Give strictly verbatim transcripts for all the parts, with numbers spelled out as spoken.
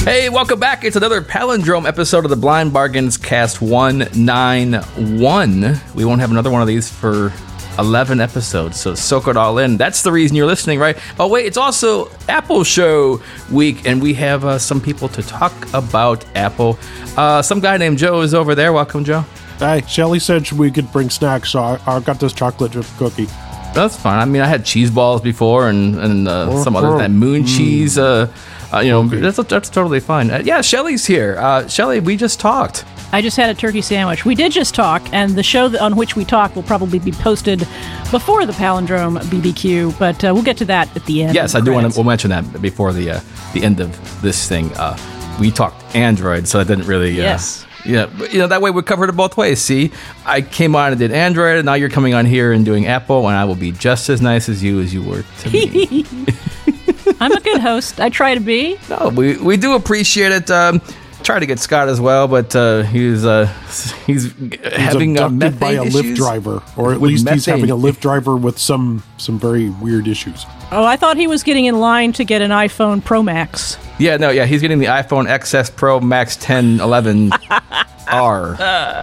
Hey, welcome back. It's another Palindrome episode of the Blind Bargains Cast one ninety-one. We won't have another one of these for eleven episodes, so soak it all in. That's the reason you're listening, right? Oh, wait, it's also Apple Show week, and we have uh, some people to talk about Apple. Uh, some guy named Joe is over there. Welcome, Joe. Hey, Shelly said we could bring snacks, so I, I got this chocolate chip cookie. That's fine. I mean, I had cheese balls before and, and uh, some other that moon mm. cheese. Uh, uh, you know, okay. that's that's totally fine. Uh, yeah, Shelly's here. Uh, Shelly, we just talked. I just had a turkey sandwich. We did just talk, and the show on which we talked will probably be posted before the Palindrome B B Q, but uh, we'll get to that at the end. Yes, I do want to we'll mention that before the uh, the end of this thing. Uh, we talked Android, so I didn't really... Uh, yes. Yeah, but, you know, that way we covered it both ways. See, I came on and did Android, and now you're coming on here and doing Apple, and I will be just as nice as you as you were to me. I'm a good host. I try to be. No, we we do appreciate it. Um, try to get Scott as well, but uh, he's uh, he's, he's having abducted uh, methane by a issues Lyft driver, or at least methane. he's having a Lyft driver with some some very weird issues. Oh, I thought he was getting in line to get an iPhone Pro Max. Yeah, no, yeah, he's getting the iPhone X S Pro Max ten eleven R.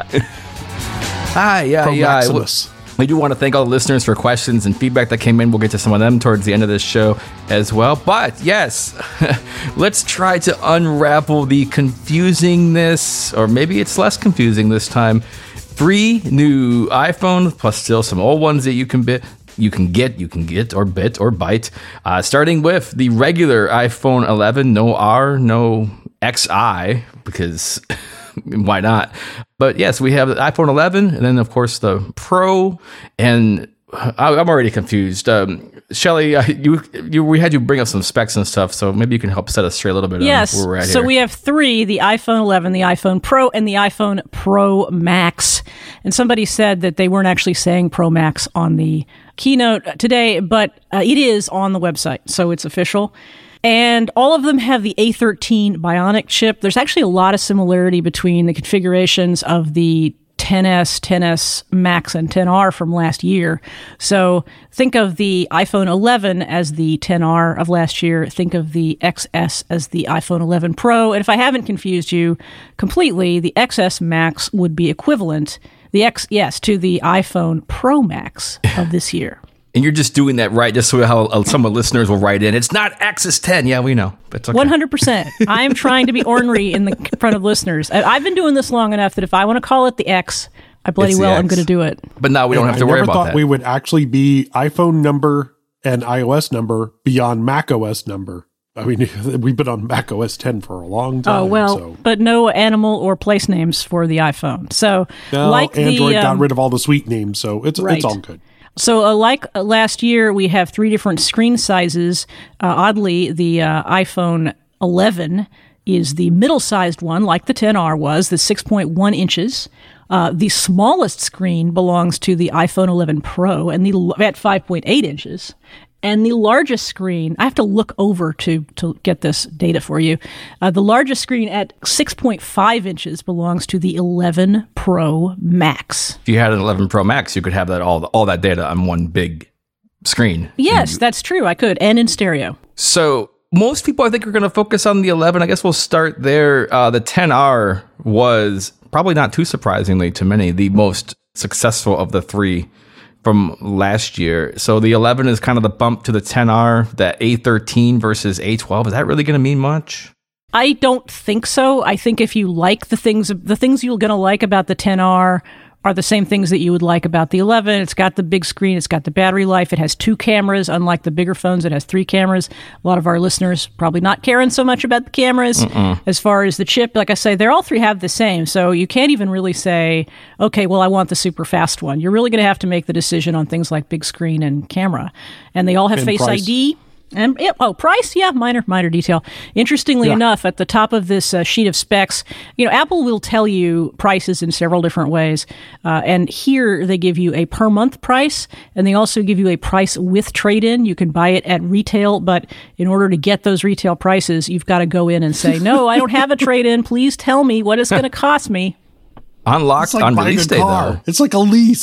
Hi, yeah, Pro yeah. Maximus. We do want to thank all the listeners for questions and feedback that came in. We'll get to some of them towards the end of this show as well. But yes, let's try to unravel the confusingness, or maybe it's less confusing this time. Three new iPhones, plus still some old ones that you can bit. You can get, you can get, or bit, or bite. Uh, starting with the regular iPhone eleven, no R, no X I, because why not? But yes, we have the iPhone eleven, and then of course the Pro, and I, I'm already confused. Um, Shelly, uh, you, you, we had you bring up some specs and stuff, so maybe you can help set us straight a little bit. Yes, on where we're at so here. we have three: the iPhone eleven, the iPhone Pro, and the iPhone Pro Max. And somebody said that they weren't actually saying Pro Max on the keynote today, but uh, it is on the website, so it's official. And all of them have the A thirteen Bionic chip. There's actually a lot of similarity between the configurations of the ten S, ten S Max, and ten R from last year. So think of the iPhone eleven as the ten R of last year. Think of the X S as the iPhone eleven Pro. And if I haven't confused you completely, the X S Max would be equivalent, the X, yes, to the iPhone Pro Max of this year. And you're just doing that right, just so how uh, some of the listeners will write in. It's not X S ten. Yeah, we know. It's okay. one hundred percent. I am trying to be ornery in the front of listeners. I, I've been doing this long enough that if I want to call it the X, I bloody well am going to do it. But now we don't and have to I worry never about thought that. We would actually be iPhone number and iOS number beyond Mac O S number. I mean, we've been on Mac O S ten for a long time. Oh, well, so. But no animal or place names for the iPhone. So, no, like Android the, um, got rid of all the sweet names, so it's right. it's all good. So, uh, like uh, last year, we have three different screen sizes. Uh, oddly, the uh, iPhone eleven is the middle-sized one, like the ten R was, the six point one inches. Uh, the smallest screen belongs to the iPhone eleven Pro, and the at five point eight inches. And the largest screen, I have to look over to, to get this data for you. Uh, the largest screen at six point five inches belongs to the eleven Pro Max. If you had an eleven Pro Max, you could have that all all that data on one big screen. Yes, you, that's true. I could, and in stereo. So most people, I think, are going to focus on the eleven. I guess we'll start there. Uh, the ten R was, probably not too surprisingly to many, the most successful of the three from last year. So the eleven is kind of the bump to the ten R, that A thirteen versus A twelve. Is that really going to mean much? I don't think so. I think if you like the things, the things you're going to like about the ten R are the same things that you would like about the eleven. It's got the big screen. It's got the battery life. It has two cameras. Unlike the bigger phones, it has three cameras. A lot of our listeners probably not caring so much about the cameras. Mm-mm. As far as the chip, like I say, they all three have the same. So you can't even really say, okay, well, I want the super fast one. You're really going to have to make the decision on things like big screen and camera. And they all have and Face price. I D. And yeah, oh, price? Yeah, minor, minor detail. Interestingly yeah. enough, at the top of this uh, sheet of specs, you know, Apple will tell you prices in several different ways. Uh, and here they give you a per month price, and they also give you a price with trade-in. You can buy it at retail, but in order to get those retail prices, you've got to go in and say, no, I don't have a trade-in. Please tell me what it's going to cost me. Unlocked like on release day, car. though. It's like a lease.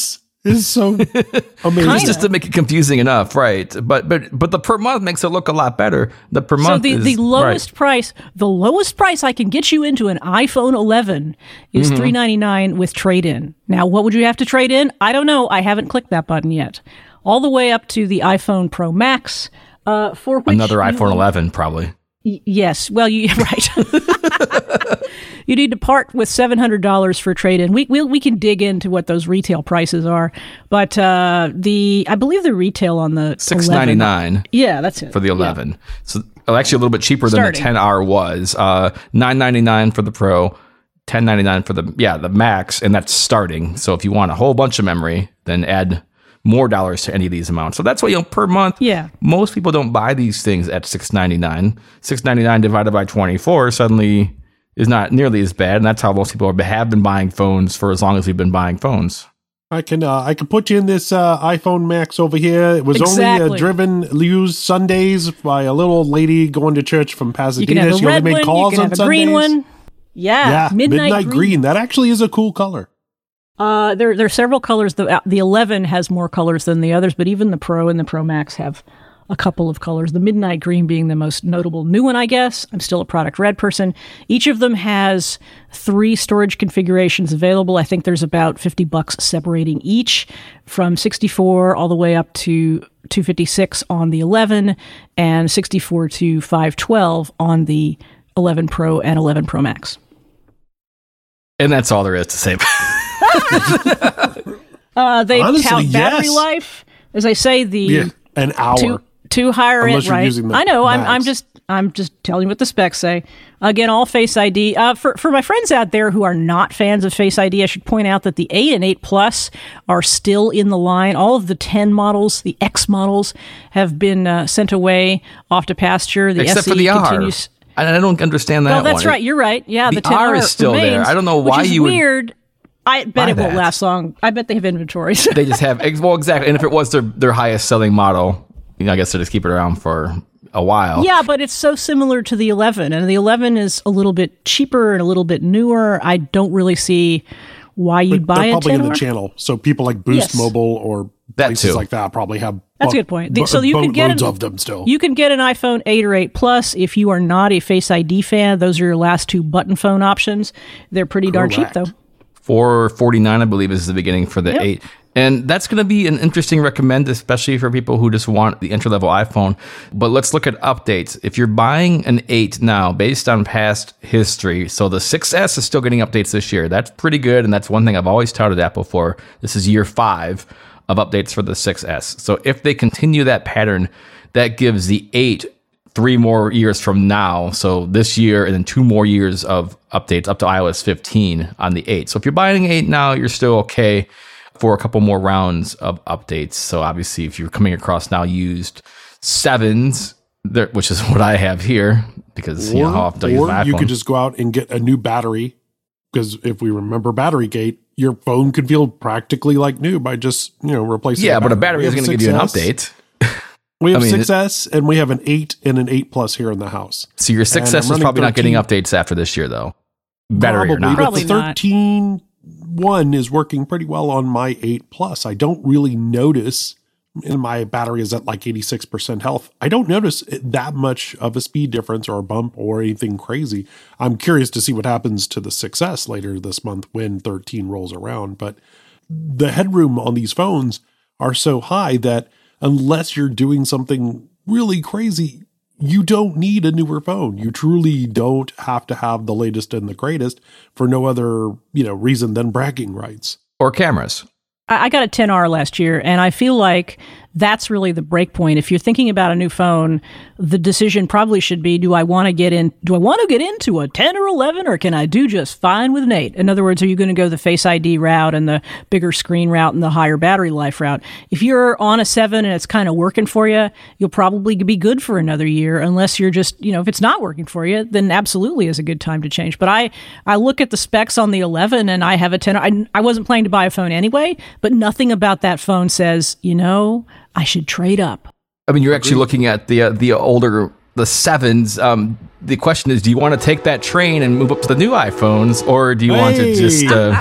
is so amazing. It's just to make it confusing enough, right? But but but the per month makes it look a lot better. The per month So the, is, the lowest right. price, the lowest price I can get you into an iPhone eleven is Mm-hmm. three ninety-nine with trade-in. Now, what would you have to trade in? I don't know. I haven't clicked that button yet. All the way up to the iPhone Pro Max, uh, for which Another you- iPhone eleven, probably. Y- yes. Well, you right. You need to part with seven hundred dollars for trade-in. We we we can dig into what those retail prices are, but uh, the I believe the retail on the Six eleven ninety nine. Yeah, that's it For the Yeah. eleven, so well, actually a little bit cheaper than Starting. the ten R was. Uh, nine ninety nine for the Pro, ten ninety nine for the yeah the Max, and that's starting. So if you want a whole bunch of memory, then add more dollars to any of these amounts. So that's why, you know, per month. Yeah. Most people don't buy these things at six ninety nine. Six ninety nine divided by twenty four suddenly is not nearly as bad, and that's how most people have been buying phones for as long as we've been buying phones. I can uh, I can put you in this uh, iPhone Max over here. It was only uh, Exactly. driven used Sundays by a little lady going to church from You Pasadena. can have a She only red made one. You calls can on have a green Sundays. one. Yeah, Yeah, midnight, green. That actually is a cool color. Uh, there, there are several colors. The the eleven has more colors than the others, but even the Pro and the Pro Max have a couple of colors. The midnight green being the most notable new one, I guess. I'm still a product red person. Each of them has three storage configurations available. I think there's about fifty bucks separating each, from sixty-four all the way up to two fifty-six on the eleven, and sixty-four to five twelve on the eleven Pro and eleven Pro Max. And that's all there is to say. Uh, they Honestly, tout battery yes. life. As I say, the Yeah, an hour. two two higher Unless end, you're right? using the I know. I'm Max. I'm just I'm just telling you what the specs say. Again, all Face I D. Uh, for for my friends out there who are not fans of Face I D, I should point out that the eight and eight Plus are still in the line. All of the ten models, the X models, have been uh, sent away off to pasture. The Except S E for the R. continues. I I don't understand that Well, that's one. right. You're right. Yeah, the, The ten R R is still there. remains, I don't know why which is you would weird. I bet buy it won't that. last long. I bet they have inventories. They just have, well, exactly. And if it was their, their highest selling model, you know, I guess they just keep it around for a while. Yeah, but it's so similar to the eleven, and the eleven is a little bit cheaper and a little bit newer. I don't really see why you'd buy They're a probably in ten the R. channel, so people like Boost Yes. Mobile or That places too. like that probably have. That's a bu- good point. The- bu- so you can get boatloads an- of them still. You can get an iPhone eight or eight Plus if you are not a Face I D fan. Those are your last two button phone options. They're pretty darn cheap, Correct. though. four forty-nine, I believe, is the beginning for the Yep. eight. And that's going to be an interesting recommend, especially for people who just want the entry-level iPhone. But let's look at updates. If you're buying an eight now, based on past history, so the six S is still getting updates this year. That's pretty good, and that's one thing I've always touted Apple for. This is year five of updates for the six S. So if they continue that pattern, that gives the eight three more years from now. So this year and then two more years of updates up to i O S fifteen on the eight. So if you're buying eight now, you're still okay for a couple more rounds of updates. So obviously, if you're coming across now used sevens, there, which is what I have here, because you know how often I use or my you iPhone. could just go out and get a new battery, because if we remember Battery Gate, your phone could feel practically like new by just you know replacing. yeah, the but a battery. battery We is have going to give you an six S. update. We have I mean, six S and we have an eight and an eight Plus here in the house. So your six And I'm S is running probably not getting thirteen. updates after this year, though. Battery or Probably, not. but Probably the not. thirteen one is working pretty well on my eight Plus. I don't really notice, and my battery is at like eighty-six percent health. I don't notice that much of a speed difference or a bump or anything crazy. I'm curious to see what happens to the six S later this month when thirteen rolls around. But the headroom on these phones are so high that unless you're doing something really crazy, you don't need a newer phone. You truly don't have to have the latest and the greatest for no other, you know, reason than bragging rights. Or cameras. I I got a ten R last year, and I feel like that's really the break point. If you're thinking about a new phone, the decision probably should be, do I want to get in, do I want to get into a ten or eleven, or can I do just fine with an eight? In other words, are you going to go the Face I D route and the bigger screen route and the higher battery life route? If you're on a seven and it's kind of working for you, you'll probably be good for another year, unless you're just, you know, if it's not working for you, then absolutely is a good time to change. But I, I look at the specs on the eleven and I have a ten R. I, I wasn't planning to buy a phone anyway, but nothing about that phone says, you know, I should trade up. I mean, you're actually looking at the uh, the older the sevens. Um, the question is, do you want to take that train and move up to the new iPhones, or do you hey. want to just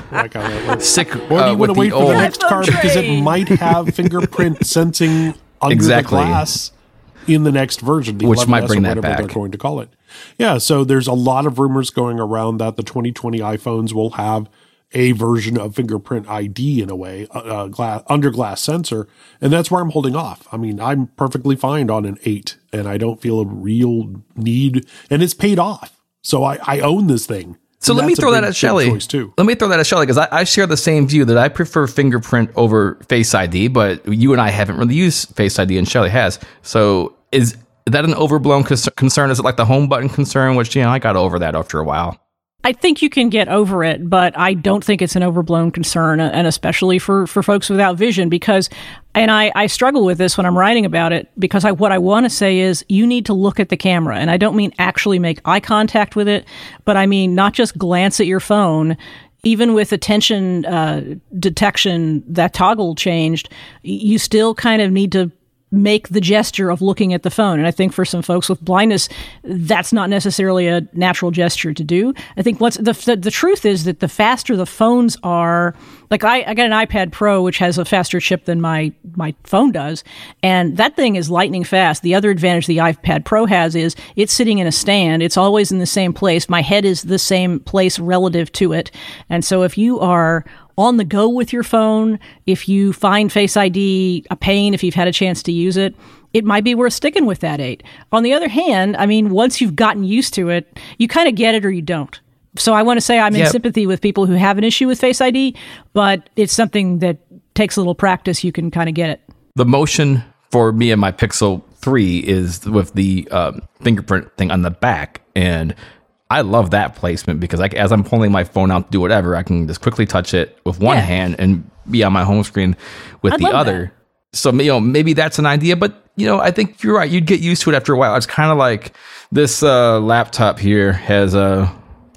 uh, stick uh, or do you with want to wait the for old the next car train. because it might have fingerprint sensing under exactly. the glass in the next version, the which might eleven S bring or that whatever back. they're going to call it. Yeah, so there's a lot of rumors going around that the twenty twenty iPhones will have a version of fingerprint I D in a way, a, a glass, under glass sensor, and that's where I'm holding off. I mean, I'm perfectly fine on an eight, and I don't feel a real need, and it's paid off. So I, I own this thing. So let me throw that at Shelly. Let me throw that at Shelly because I, I share the same view that I prefer fingerprint over Face I D, but you and I haven't really used Face I D, and Shelly has. So is that an overblown concern? Is it like the home button concern, which, you know, I got over that after a while? I think you can get over it, but I don't think it's an overblown concern, and especially for, for folks without vision, because, and I, I struggle with this when I'm writing about it, because I, what I want to say is you need to look at the camera, and I don't mean actually make eye contact with it, but I mean not just glance at your phone. Even with attention uh, detection, that toggle changed, you still kind of need to make the gesture of looking at the phone. And I think for some folks with blindness, that's not necessarily a natural gesture to do. I think once the, the, the truth is that the faster the phones are, like I, I got an iPad Pro, which has a faster chip than my, my phone does. And that thing is lightning fast. The other advantage the iPad Pro has is it's sitting in a stand. It's always in the same place. My head is the same place relative to it. And so if you are on the go with your phone, if you find Face I D a pain, if you've had a chance to use it, it might be worth sticking with that eight. On the other hand, I mean, once you've gotten used to it, you kind of get it or you don't. So I want to say I'm in yep. sympathy with people who have an issue with Face I D, but it's something that takes a little practice. You can kind of get it. The motion for me and my Pixel three is with the um, fingerprint thing on the back, and I love that placement because I, as I'm pulling my phone out to do whatever, I can just quickly touch it with one yeah. hand and be on my home screen with I'd the other. That. So, you know, maybe that's an idea, but, you know, I think you're right. You'd get used to it after a while. It's kind of like this uh, laptop here has a,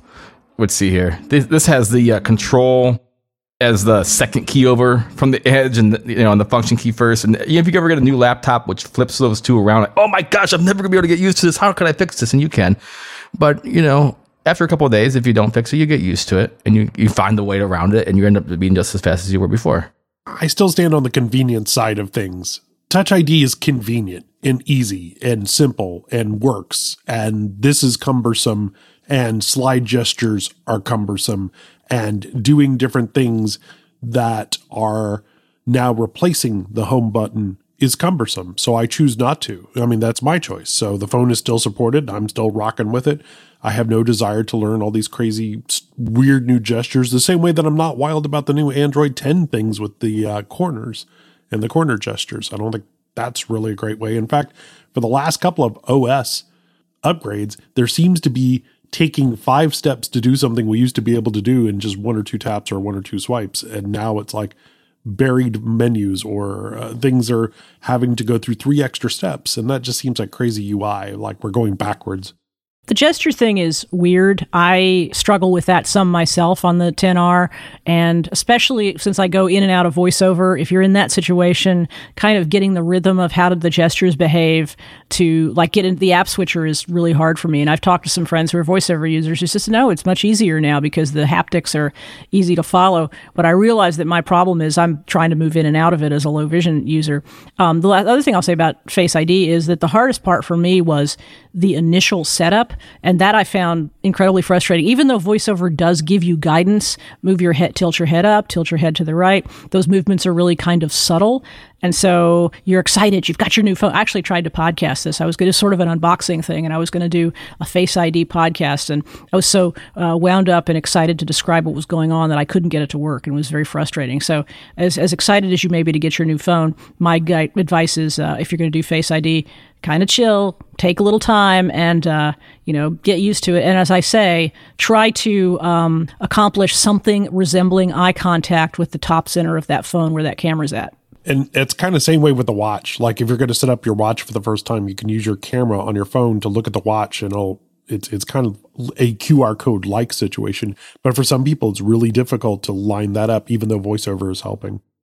let's see here. This, this has the uh, control as the second key over from the edge and, the, you know, and the function key first. And if you ever get a new laptop, which flips those two around, like, oh my gosh, I'm never gonna be able to get used to this. How can I fix this? And you can. But, you know, after a couple of days, if you don't fix it, you get used to it and you, you find the way around it and you end up being just as fast as you were before. I still stand on the convenience side of things. Touch I D is convenient and easy and simple and works. And this is cumbersome, and slide gestures are cumbersome, and doing different things that are now replacing the home button is cumbersome. So I choose not to. I mean, that's my choice. So the phone is still supported. I'm still rocking with it. I have no desire to learn all these crazy, weird new gestures, the same way that I'm not wild about the new Android ten things with the uh, corners and the corner gestures. I don't think that's really a great way. In fact, for the last couple of O S upgrades, there seems to be taking five steps to do something we used to be able to do in just one or two taps or one or two swipes. And now it's like buried menus, or uh, things are having to go through three extra steps. And that just seems like crazy U I, like we're going backwards. The gesture thing is weird. I struggle with that some myself on the ten R, and especially since I go in and out of VoiceOver, if you're in that situation, kind of getting the rhythm of how did the gestures behave to like get into the app switcher is really hard for me. And I've talked to some friends who are VoiceOver users who just know it's much easier now because the haptics are easy to follow. But I realize that my problem is I'm trying to move in and out of it as a low vision user. Um, the other thing I'll say about Face I D is that the hardest part for me was the initial setup. And that I found incredibly frustrating. Even though VoiceOver does give you guidance, move your head, tilt your head up, tilt your head to the right, those movements are really kind of subtle. And so you're excited. You've got your new phone. I actually tried to podcast this. I was going to sort of an unboxing thing, and I was going to do a Face I D podcast. And I was so uh, wound up and excited to describe what was going on that I couldn't get it to work, and it was very frustrating. So as, as excited as you may be to get your new phone, my guide, advice is uh, if you're going to do Face I D, kind of chill, take a little time, and, uh, you know, get used to it. And as I say, try to um, accomplish something resembling eye contact with the top center of that phone where that camera's at. And it's kind of the same way with the watch. Like if you're going to set up your watch for the first time, you can use your camera on your phone to look at the watch, and it'll, it's it's kind of a Q R code-like situation. But for some people, it's really difficult to line that up, even though VoiceOver is helping.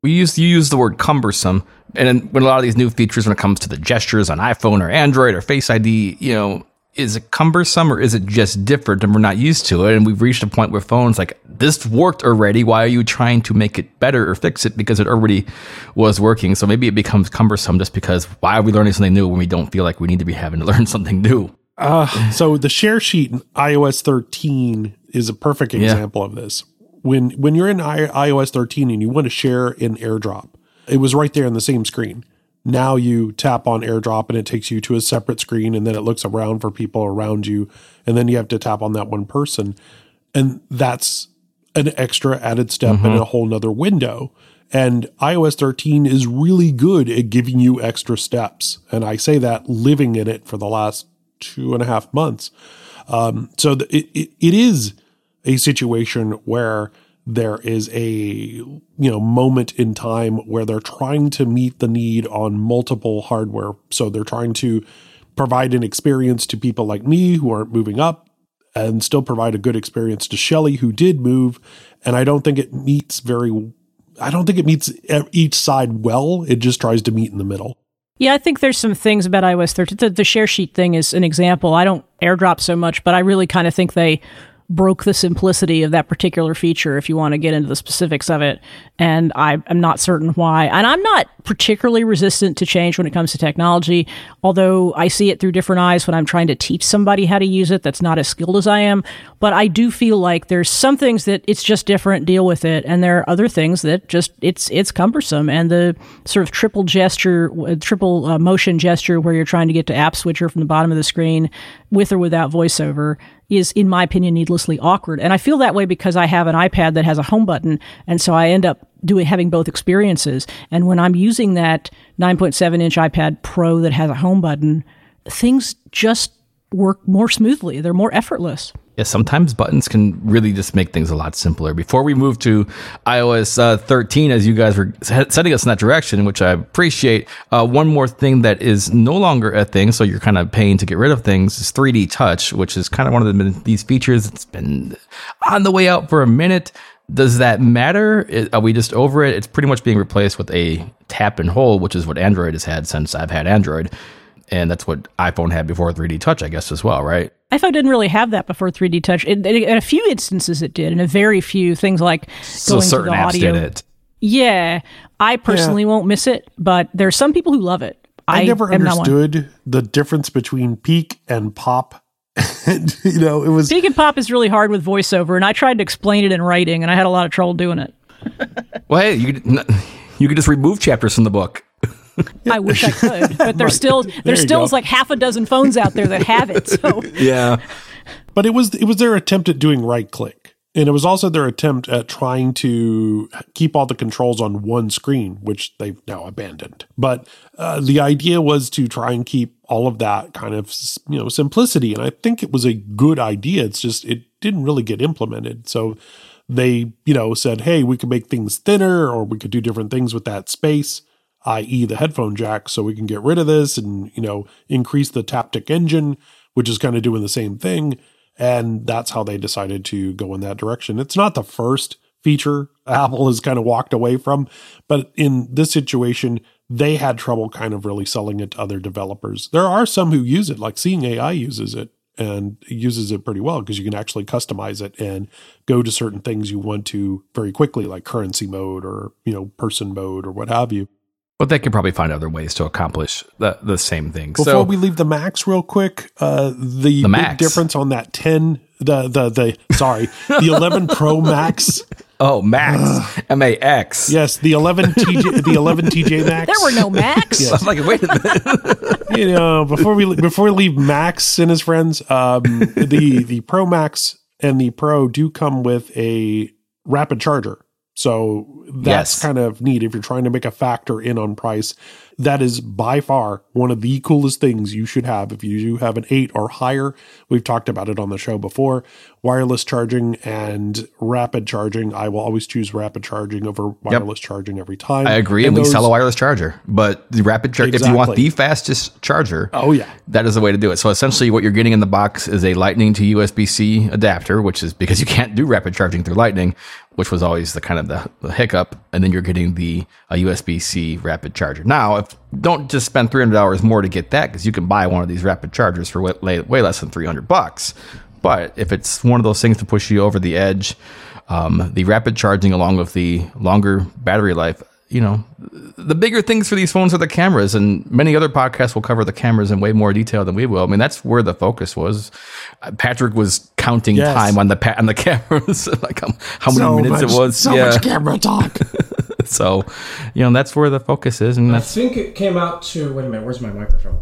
we use you use the word cumbersome, and then when a lot of these new features, when it comes to the gestures on iPhone or Android or Face I D, you know, is it cumbersome or is it just different and we're not used to it? And we've reached a point where phones like this worked already. Why are you trying to make it better or fix it because it already was working? So maybe it becomes cumbersome just because why are we learning something new when we don't feel like we need to be having to learn something new? Uh, so the share sheet in i O S thirteen is a perfect example yeah. of this. When when you're in I- iOS thirteen and you want to share in AirDrop, it was right there on the same screen. Now you tap on AirDrop and it takes you to a separate screen, and then it looks around for people around you, and then you have to tap on that one person. And that's an extra added step mm-hmm. in a whole nother window. And i O S thirteen is really good at giving you extra steps. And I say that living in it for the last two and a half months. Um, so the, it, it it is a situation where there is a, you know, moment in time where they're trying to meet the need on multiple hardware. So they're trying to provide an experience to people like me who aren't moving up and still provide a good experience to Shelly who did move. And I don't think it meets very, I don't think it meets each side well. It just tries to meet in the middle. Yeah, I think there's some things about i O S thirteen. The, the share sheet thing is an example. I don't AirDrop so much, but I really kind of think they broke the simplicity of that particular feature if you want to get into the specifics of it. And I am not certain why. And I'm not particularly resistant to change when it comes to technology, although I see it through different eyes when I'm trying to teach somebody how to use it that's not as skilled as I am. But I do feel like there's some things that it's just different, deal with it. And there are other things that just, it's it's cumbersome. And the sort of triple gesture, triple uh, motion gesture where you're trying to get to app switcher from the bottom of the screen with or without voiceover is, in my opinion, needlessly awkward. And I feel that way because I have an iPad that has a home button. And so I end up doing having both experiences. And when I'm using that nine point seven inch iPad Pro that has a home button, things just work more smoothly. They're more effortless. Yeah, sometimes buttons can really just make things a lot simpler. Before we move to i O S uh, thirteen, as you guys were setting us in that direction, which I appreciate, uh, one more thing that is no longer a thing, so you're kind of paying to get rid of things, is three D Touch, which is kind of one of the, these features that's been on the way out for a minute. Does that matter? Are we just over it? It's pretty much being replaced with a tap and hold, which is what Android has had since I've had Android. And that's what iPhone had before three D Touch, I guess, as well, right? iPhone didn't really have that before three D Touch. In, in, in a few instances it did, in a very few things like so going certain to the apps audio. did it. Yeah, I personally yeah. won't miss it, but there's some people who love it. I, I never understood the difference between peak and pop. And, you know, it was peak and pop is really hard with voiceover, and I tried to explain it in writing, and I had a lot of trouble doing it. Well, hey, you could, you could just remove chapters from the book. I wish I could, but there's right. still there there's still go. like half a dozen phones out there that have it. So yeah, but it was it was their attempt at doing right click, and it was also their attempt at trying to keep all the controls on one screen, which they've now abandoned. But uh, the idea was to try and keep all of that kind of, you know, simplicity, and I think it was a good idea. It's just it didn't really get implemented. So they, you know, said, hey, we could make things thinner, or we could do different things with that space, that is the headphone jack, so we can get rid of this and, you know, increase the Taptic engine, which is kind of doing the same thing. And that's how they decided to go in that direction. It's not the first feature Apple has kind of walked away from, but in this situation, they had trouble kind of really selling it to other developers. There are some who use it, like Seeing A I uses it and uses it pretty well because you can actually customize it and go to certain things you want to very quickly, like currency mode or, you know, person mode or what have you. But they can probably find other ways to accomplish the, the same thing. Before so, we leave the Max real quick, uh, the, the big Max. difference on that ten, the, the, the, sorry, the eleven Pro Max. Oh, Max, M A X. Yes, the eleven T J, the eleven T J Max. there were no Max. Yes. I was like, wait a minute. You know, before we before we leave Max and his friends, um, the the Pro Max and the Pro do come with a rapid charger. So that's yes. kind of neat if you're trying to make a factor in on price. that is by far one of the coolest things you should have if you do have an eight or higher. We've talked about it on the show before. Wireless charging and rapid charging. I will always choose rapid charging over wireless yep. charging every time. I agree, and, and those, we sell a wireless charger. But the rapid charge, exactly. if you want the fastest charger, oh yeah, that is the way to do it. So essentially what you're getting in the box is a Lightning to U S B C adapter, which is because you can't do rapid charging through Lightning, which was always the kind of the, the hiccup. And then you're getting the a U S B C rapid charger. Now, if don't just spend three hundred dollars more to get that, because you can buy one of these rapid chargers for way, way less than three hundred bucks. But if it's one of those things to push you over the edge, um, the rapid charging along with the longer battery life, you know, the bigger things for these phones are the cameras, and many other podcasts will cover the cameras in way more detail than we will. I mean, that's where the focus was. Patrick was counting yes. time on the pa- on the cameras, like how, how many so minutes much, it was. So yeah. much camera talk. So, you know, that's where the focus is, and that's. I think it came out to. Wait a minute, where's my microphone?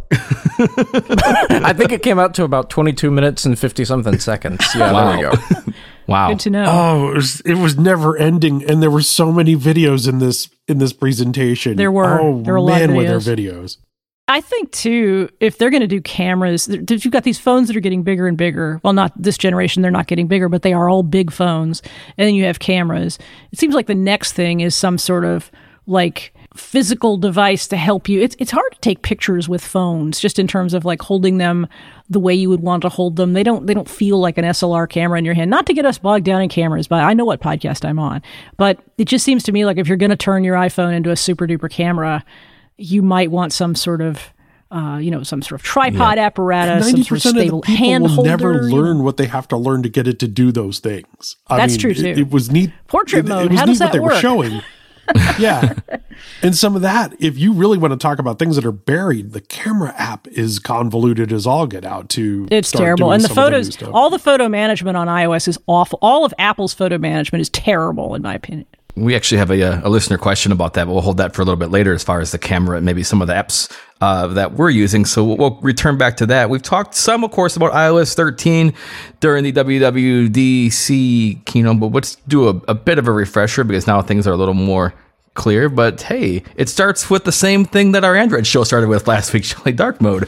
I think it came out to about twenty-two minutes and fifty something seconds. Yeah, wow. there we go. Wow. Good to know. Oh, it was, it was never ending, and there were so many videos in this in this presentation. There were. Oh there were a man, lot of were there videos. videos? I think too, if they're going to do cameras, you've got these phones that are getting bigger and bigger. Well, not this generation; they're not getting bigger, but they are all big phones. And then you have cameras. It seems like the next thing is some sort of like physical device to help you. It's it's hard to take pictures with phones, just in terms of like holding them the way you would want to hold them. They don't they don't feel like an S L R camera in your hand. Not to get us bogged down in cameras, but I know what podcast I'm on. But it just seems to me like if you're going to turn your iPhone into a super duper camera, you might want some sort of uh, you know, some sort of tripod yeah. apparatus, some sort of stable of the people hand will holder. Never learn what they have to learn to get it to do those things. I That's mean, true too. It, it was neat. Portrait it, mode. It was How neat does that what they work? were showing. Yeah. And some of that, if you really want to talk about things that are buried, the camera app is convoluted as all get out to It's start terrible. doing And the some of photos, new stuff. all the photo management on iOS is awful. All of Apple's photo management is terrible, in my opinion. We actually have a, a listener question about that, but we'll hold that for a little bit later as far as the camera and maybe some of the apps uh, that we're using. So we'll, we'll return back to that. We've talked some, of course, about i O S thirteen during the W W D C keynote, but let's do a, a bit of a refresher because now things are a little more clear. But hey, it starts with the same thing that our Android show started with last week, Shelly, dark mode.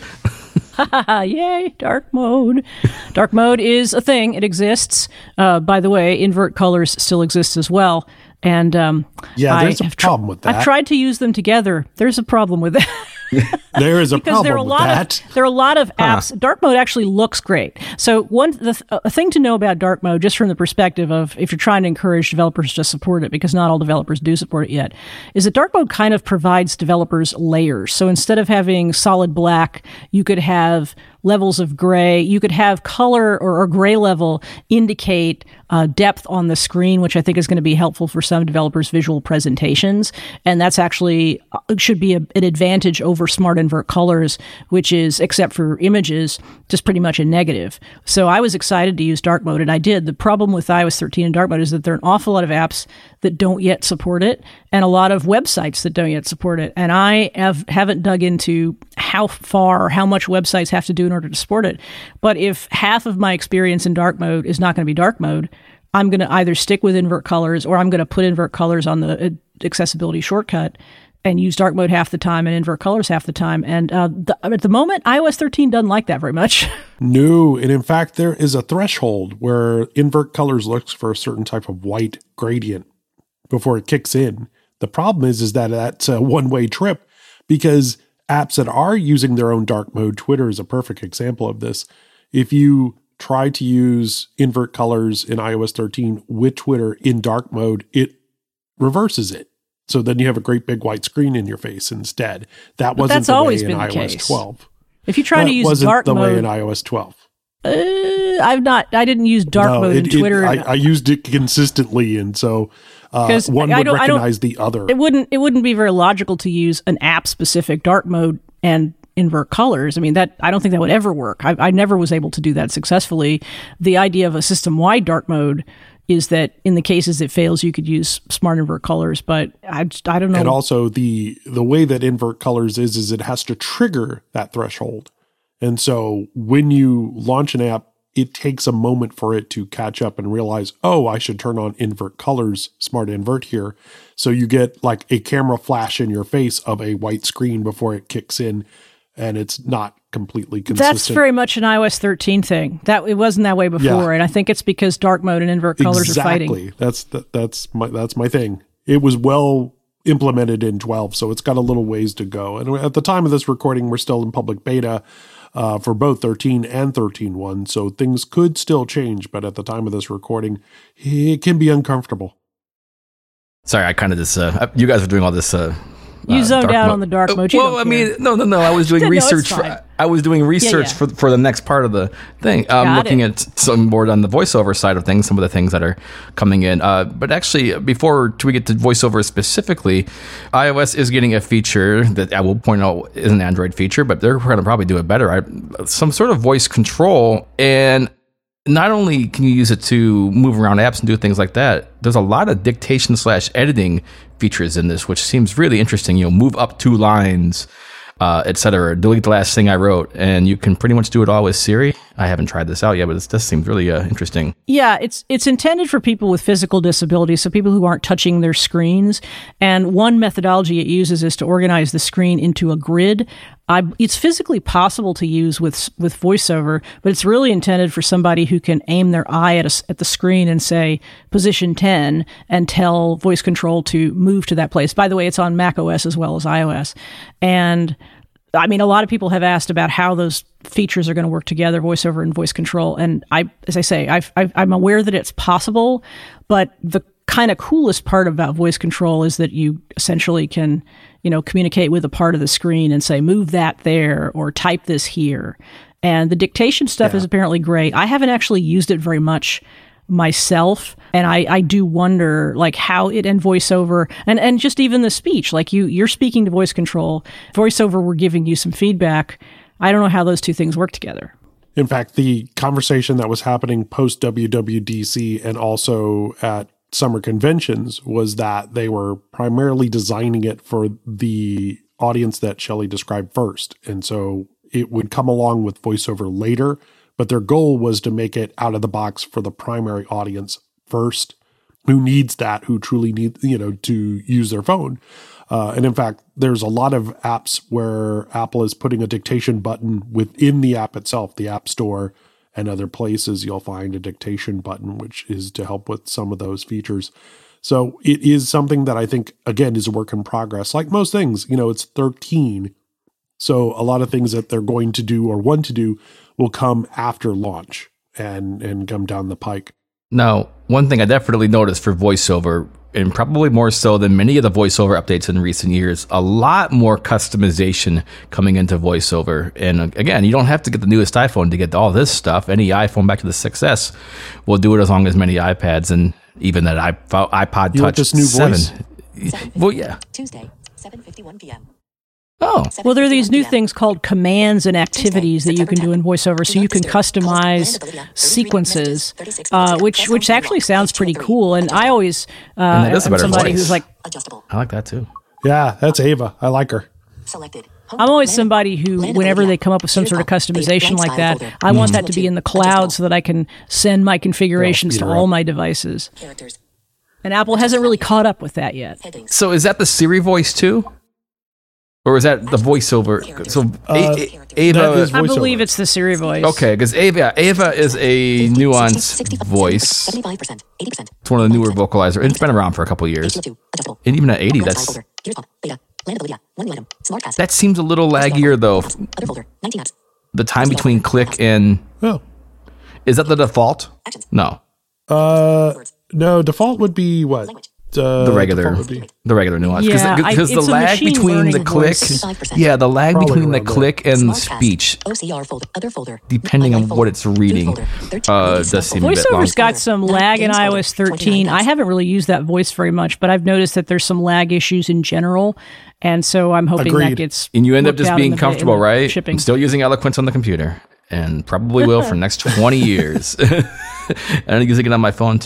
Yay, dark mode. Dark mode is a thing. It exists. Uh, by the way, invert colors still exist as well. And um, yeah, there's I a problem with that. I've tried to use them together. There's a problem with that. There is a because problem there are a with lot that. Of, there are a lot of Huh. apps. Dark mode actually looks great. So one the a thing to know about dark mode, just from the perspective of if you're trying to encourage developers to support it, because not all developers do support it yet, is that dark mode kind of provides developers layers. So instead of having solid black, you could have levels of gray. You could have color or, or gray level indicate uh, depth on the screen, which I think is going to be helpful for some developers' visual presentations. And that's actually uh, should be a, an advantage over smart invert colors, which is, except for images, just pretty much a negative. So I was excited to use dark mode, and I did. The problem with i O S thirteen and dark mode is that there are an awful lot of apps that don't yet support it, and a lot of websites that don't yet support it. And I have, haven't dug into how far or how much websites have to do in order to support it. But if half of my experience in dark mode is not going to be dark mode, I'm going to either stick with invert colors or I'm going to put invert colors on the uh, accessibility shortcut and use dark mode half the time and invert colors half the time. And uh, the, at the moment, i O S thirteen doesn't like that very much. No, and in fact, there is a threshold where invert colors looks for a certain type of white gradient before it kicks in. The problem is, is that that's a one-way trip because apps that are using their own dark mode, Twitter is a perfect example of this. If you try to use invert colors in i O S thirteen with Twitter in dark mode, it reverses it. So then you have a great big white screen in your face instead. That But wasn't that's the always way in been the i O S case. twelve. If you're trying that to use wasn't dark the mode, way in i O S twelve. uh, I've not. I didn't use dark No, mode it- in Twitter. it- I, I used it consistently, and so uh, 'Cause one I would don't- I don't- recognize the other. it wouldn't. It wouldn't be very logical to use an app-specific dark mode and invert colors. I mean, that I don't think that would ever work. I, I never was able to do that successfully. The idea of a system-wide dark mode is that in the cases it fails, you could use smart invert colors. But I, just, I don't know. And also the the way that invert colors is, is it has to trigger that threshold. And so when you launch an app it takes a moment for it to catch up and realize, oh, I should turn on invert colors, smart invert here. So you get like a camera flash in your face of a white screen before it kicks in, and it's not completely consistent. That's very much an i O S thirteen thing. That it wasn't that way before, Yeah. and I think it's because dark mode and invert colors exactly. are fighting. That's the, that's my that's my thing. It was well implemented in twelve, so it's got a little ways to go. And at the time of this recording, we're still in public beta uh, for both thirteen and thirteen point one, so things could still change. But at the time of this recording, it can be uncomfortable. Sorry, I kind of just, uh, you guys are doing all this. Uh, You uh, zoned dark out mode. on the dark Uh, mode. You well, don't I care. mean, no, no, no. I was doing No, it's research. fine. For, I was doing research yeah. for for the next part of the thing. I'm Got looking it. at some more on the voiceover side of things, some of the things that are coming in. Uh, but actually, before we get to voiceover specifically, iOS is getting a feature that I will point out is an Android feature, but they're going to probably do it better. I, some sort of voice control, and not only can you use it to move around apps and do things like that, there's a lot of dictation slash editing features in this, which seems really interesting. You know, move up two lines, uh, et cetera. Delete the last thing I wrote, and you can pretty much do it all with Siri. I haven't tried this out yet, but it this seems really uh, interesting. Yeah, it's it's intended for people with physical disabilities, so people who aren't touching their screens. And one methodology it uses is to organize the screen into a grid. I, it's physically possible to use with with VoiceOver, but it's really intended for somebody who can aim their eye at a, at the screen and say position ten and tell voice control to move to that place. By the way, it's on macOS as well as iOS. And I mean, a lot of people have asked about how those features are going to work together, VoiceOver and voice control. And I, as I say, I've, I've, I'm aware that it's possible, but the kind of coolest part about voice control is that you essentially can, you know, communicate with a part of the screen and say, move that there or type this here. And the dictation stuff Yeah. is apparently great. I haven't actually used it very much myself, and I, I do wonder like how it and voiceover and, and just even the speech, like you you're speaking to voice control, voiceover we're giving you some feedback. I don't know how those two things work together. In fact, the conversation that was happening post W W D C and also at summer conventions was that they were primarily designing it for the audience that Shelley described first. And so it would come along with voiceover later, but their goal was to make it out of the box for the primary audience first, who needs that, who truly need, you know, to use their phone. Uh, and in fact, there's a lot of apps where Apple is putting a dictation button within the app itself, the App Store and other places. You'll find a dictation button, which is to help with some of those features. So it is something that I think, again, is a work in progress. Like most things, you know, it's thirteen. So a lot of things that they're going to do or want to do will come after launch and, and come down the pike. Now, one thing I definitely noticed for VoiceOver, and probably more so than many of the VoiceOver updates in recent years, a lot more customization coming into VoiceOver. And uh, again, you don't have to get the newest iPhone to get all this stuff. Any iPhone back to the six S will do it as long as many iPads and even that iPod, iPod You Touch want this new seven. voice? Well, yeah. Tuesday, seven fifty-one p.m. Oh, Well, there are these new things called commands and activities that you can do in VoiceOver, so you can customize sequences, uh, which which actually sounds pretty cool. And I always uh, And that is a am better somebody voice. who's like, Adjustable. I like that too. Yeah, that's Ava. I like her. Selected. I'm always somebody who, whenever they come up with some sort of customization like that, I want that to be in the cloud so that I can send my configurations speed to her all up. my devices. Characters. And Apple hasn't really caught up with that yet. Headings. So is that the Siri voice too? Or is that the VoiceOver? So Uh, A- A- Ava... that is I VoiceOver. believe it's the Siri voice. Okay, because Ava, Ava is a nuanced voice. seventy-five percent. eighty percent. It's one of the newer vocalizer. It's been around for a couple of years. Adjustable. And even at eighty, Browse that's folder. Gears pop. Beta. Landability. One new item. Smartcast. that seems a little laggier though. Other folder. nineteen apps. The time between click and Oh. is that the default? Actions. No, Uh, no, default would be what? Language. Uh, the regular, default would be- the regular nuance. Yeah, I- because the it's a lag machine between the learning click, voice. yeah, the lag Probably between the around there. click and the Smartcast. speech, O C R folder. Other folder. depending on Highlight what folder. it's reading, Food folder. thirteen. uh, Release does seem a bit long. VoiceOver's got some Nine lag in games folder. iOS thirteen. twenty-nine I apps. haven't really used that voice very much, but I've noticed that there's some lag issues in general, and so I'm hoping that Agreed. gets And you end up worked just out in being the- in comfortable, the right? Shipping. I'm still using Eloquence on the computer, and probably will for the next twenty years. And I'm using it on my phone too.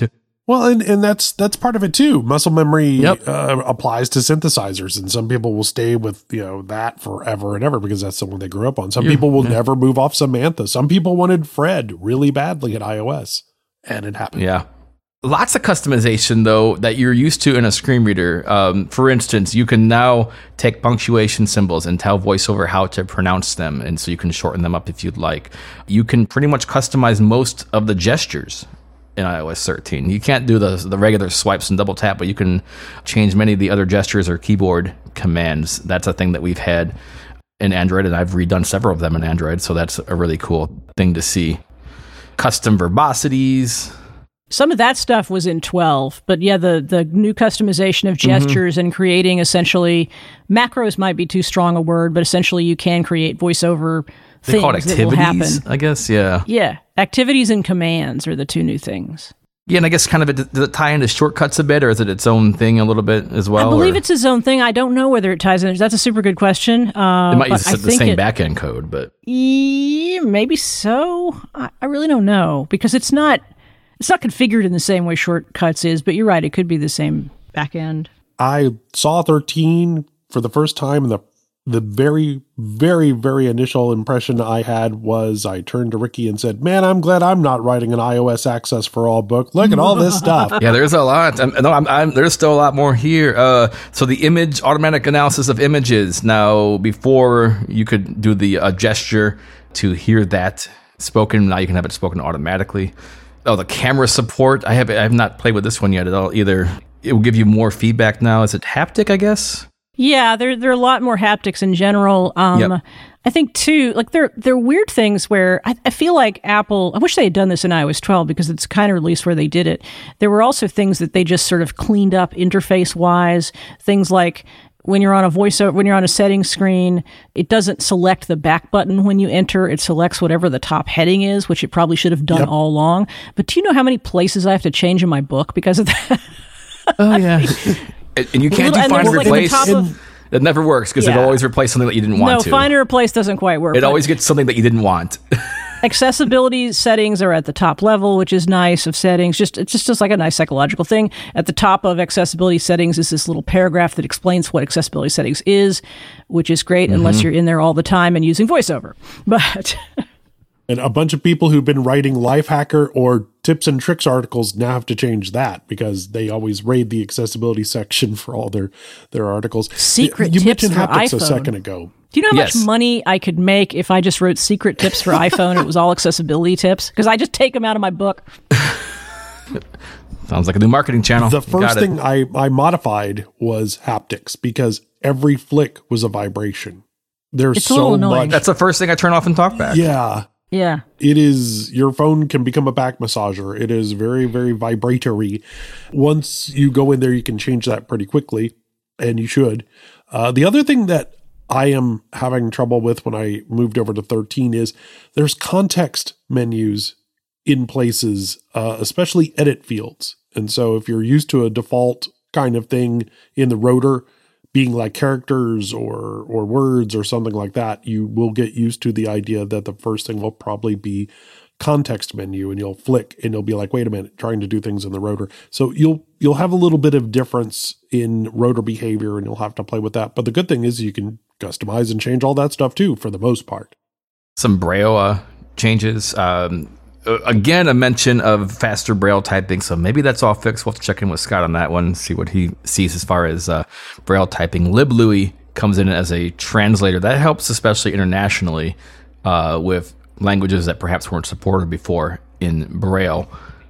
Well, and, and that's that's part of it too. Muscle memory Yep. uh, applies to synthesizers, and some people will stay with you know that forever and ever because that's the one they grew up on. Some Yeah, people will yeah. never move off Samantha. Some people wanted Fred really badly at iOS, and it happened. Yeah. Lots of customization, though, that you're used to in a screen reader. Um, for instance, you can now take punctuation symbols and tell VoiceOver how to pronounce them, and so you can shorten them up if you'd like. You can pretty much customize most of the gestures in i O S thirteen. You can't do the the regular swipes and double tap, but you can change many of the other gestures or keyboard commands. That's a thing that we've had in Android, and I've redone several of them in Android, so that's a really cool thing to see. Custom verbosities. Some of that stuff was in twelve, but yeah, the, the new customization of gestures and creating essentially macros might be too strong a word, but essentially you can create voiceover They things call it that will happen. activities, I guess, yeah. Yeah, activities and commands are the two new things. Yeah, and I guess kind of, it, does it tie into shortcuts a bit, or is it its own thing a little bit as well? I believe or? it's his own thing. I don't know whether it ties in. That's a super good question. Uh, It might but use I the think same it- backend code, but Yeah, maybe so. I, I really don't know because it's not it's not configured in the same way shortcuts is. But you're right; it could be the same backend. I saw thirteen for the first time, and the the very, very, very initial impression I had was I turned to Ricky and said, "Man, I'm glad I'm not writing an iOS Access for All book. Look at all this stuff." yeah, there's a lot. I'm, no, I'm, I'm, there's still a lot more here. Uh, so the image automatic analysis of images. Now, before you could do the uh, gesture to hear that spoken, now you can have it spoken automatically. Oh, the camera support. I have I have not played with this one yet at all either. It will give you more feedback now. Is it haptic, I guess? Yeah, there there are a lot more haptics in general. Um, Yep. I think too, like there there are weird things where I, I feel like Apple. I wish they had done this in i O S twelve because it's kind of released where they did it. There were also things that they just sort of cleaned up interface wise. Things like when you're on a voiceover, when you're on a settings screen, it doesn't select the back button when you enter. It selects whatever the top heading is, which it probably should have done Yep. all along. But do you know how many places I have to change in my book because of that? Oh yeah. and and you can't Little- do and find and there's, like, the replace. top of- It never works because Yeah. it'll always replace something that you didn't want no, to. find and replace doesn't quite work. It but- always gets something that you didn't want. Accessibility settings are at the top level, which is nice of settings. Just it's just, just like a nice psychological thing. At the top of accessibility settings is this little paragraph that explains what accessibility settings is, which is great unless you're in there all the time and using VoiceOver. But And a bunch of people who've been writing Lifehacker or tips and tricks articles now have to change that because they always raid the accessibility section for all their, their articles. Secret you tips mentioned for haptics a iPhone. second ago. do you know how Yes. much money I could make if I just wrote secret tips for iPhone? It was all accessibility tips because I just take them out of my book. Sounds like a new marketing channel. The You first got it. thing I, I modified was haptics because every flick was a vibration. There's It's a little so annoying. much. That's the first thing I turn off in TalkBack. Yeah. Yeah. It is, your phone can become a back massager. It is very, very vibratory. Once you go in there, you can change that pretty quickly, and you should. Uh, the other thing that I am having trouble with when I moved over to thirteen is there's context menus in places, uh, especially edit fields. And so if you're used to a default kind of thing in the rotor, being like characters or or words or something like that, you will get used to the idea that the first thing will probably be context menu, and you'll flick and you'll be like, wait a minute, trying to do things in the rotor. So you'll you'll have a little bit of difference in rotor behavior, and you'll have to play with that. But the good thing is you can customize and change all that stuff too, for the most part. Some Braille uh, changes. Um, uh, again, a mention of faster Braille typing, so maybe that's all fixed. We'll have to check in with Scott on that one, see what he sees as far as uh, Braille typing. LibLouis comes in as a translator. That helps, especially internationally, uh, with languages that perhaps weren't supported before in Braille.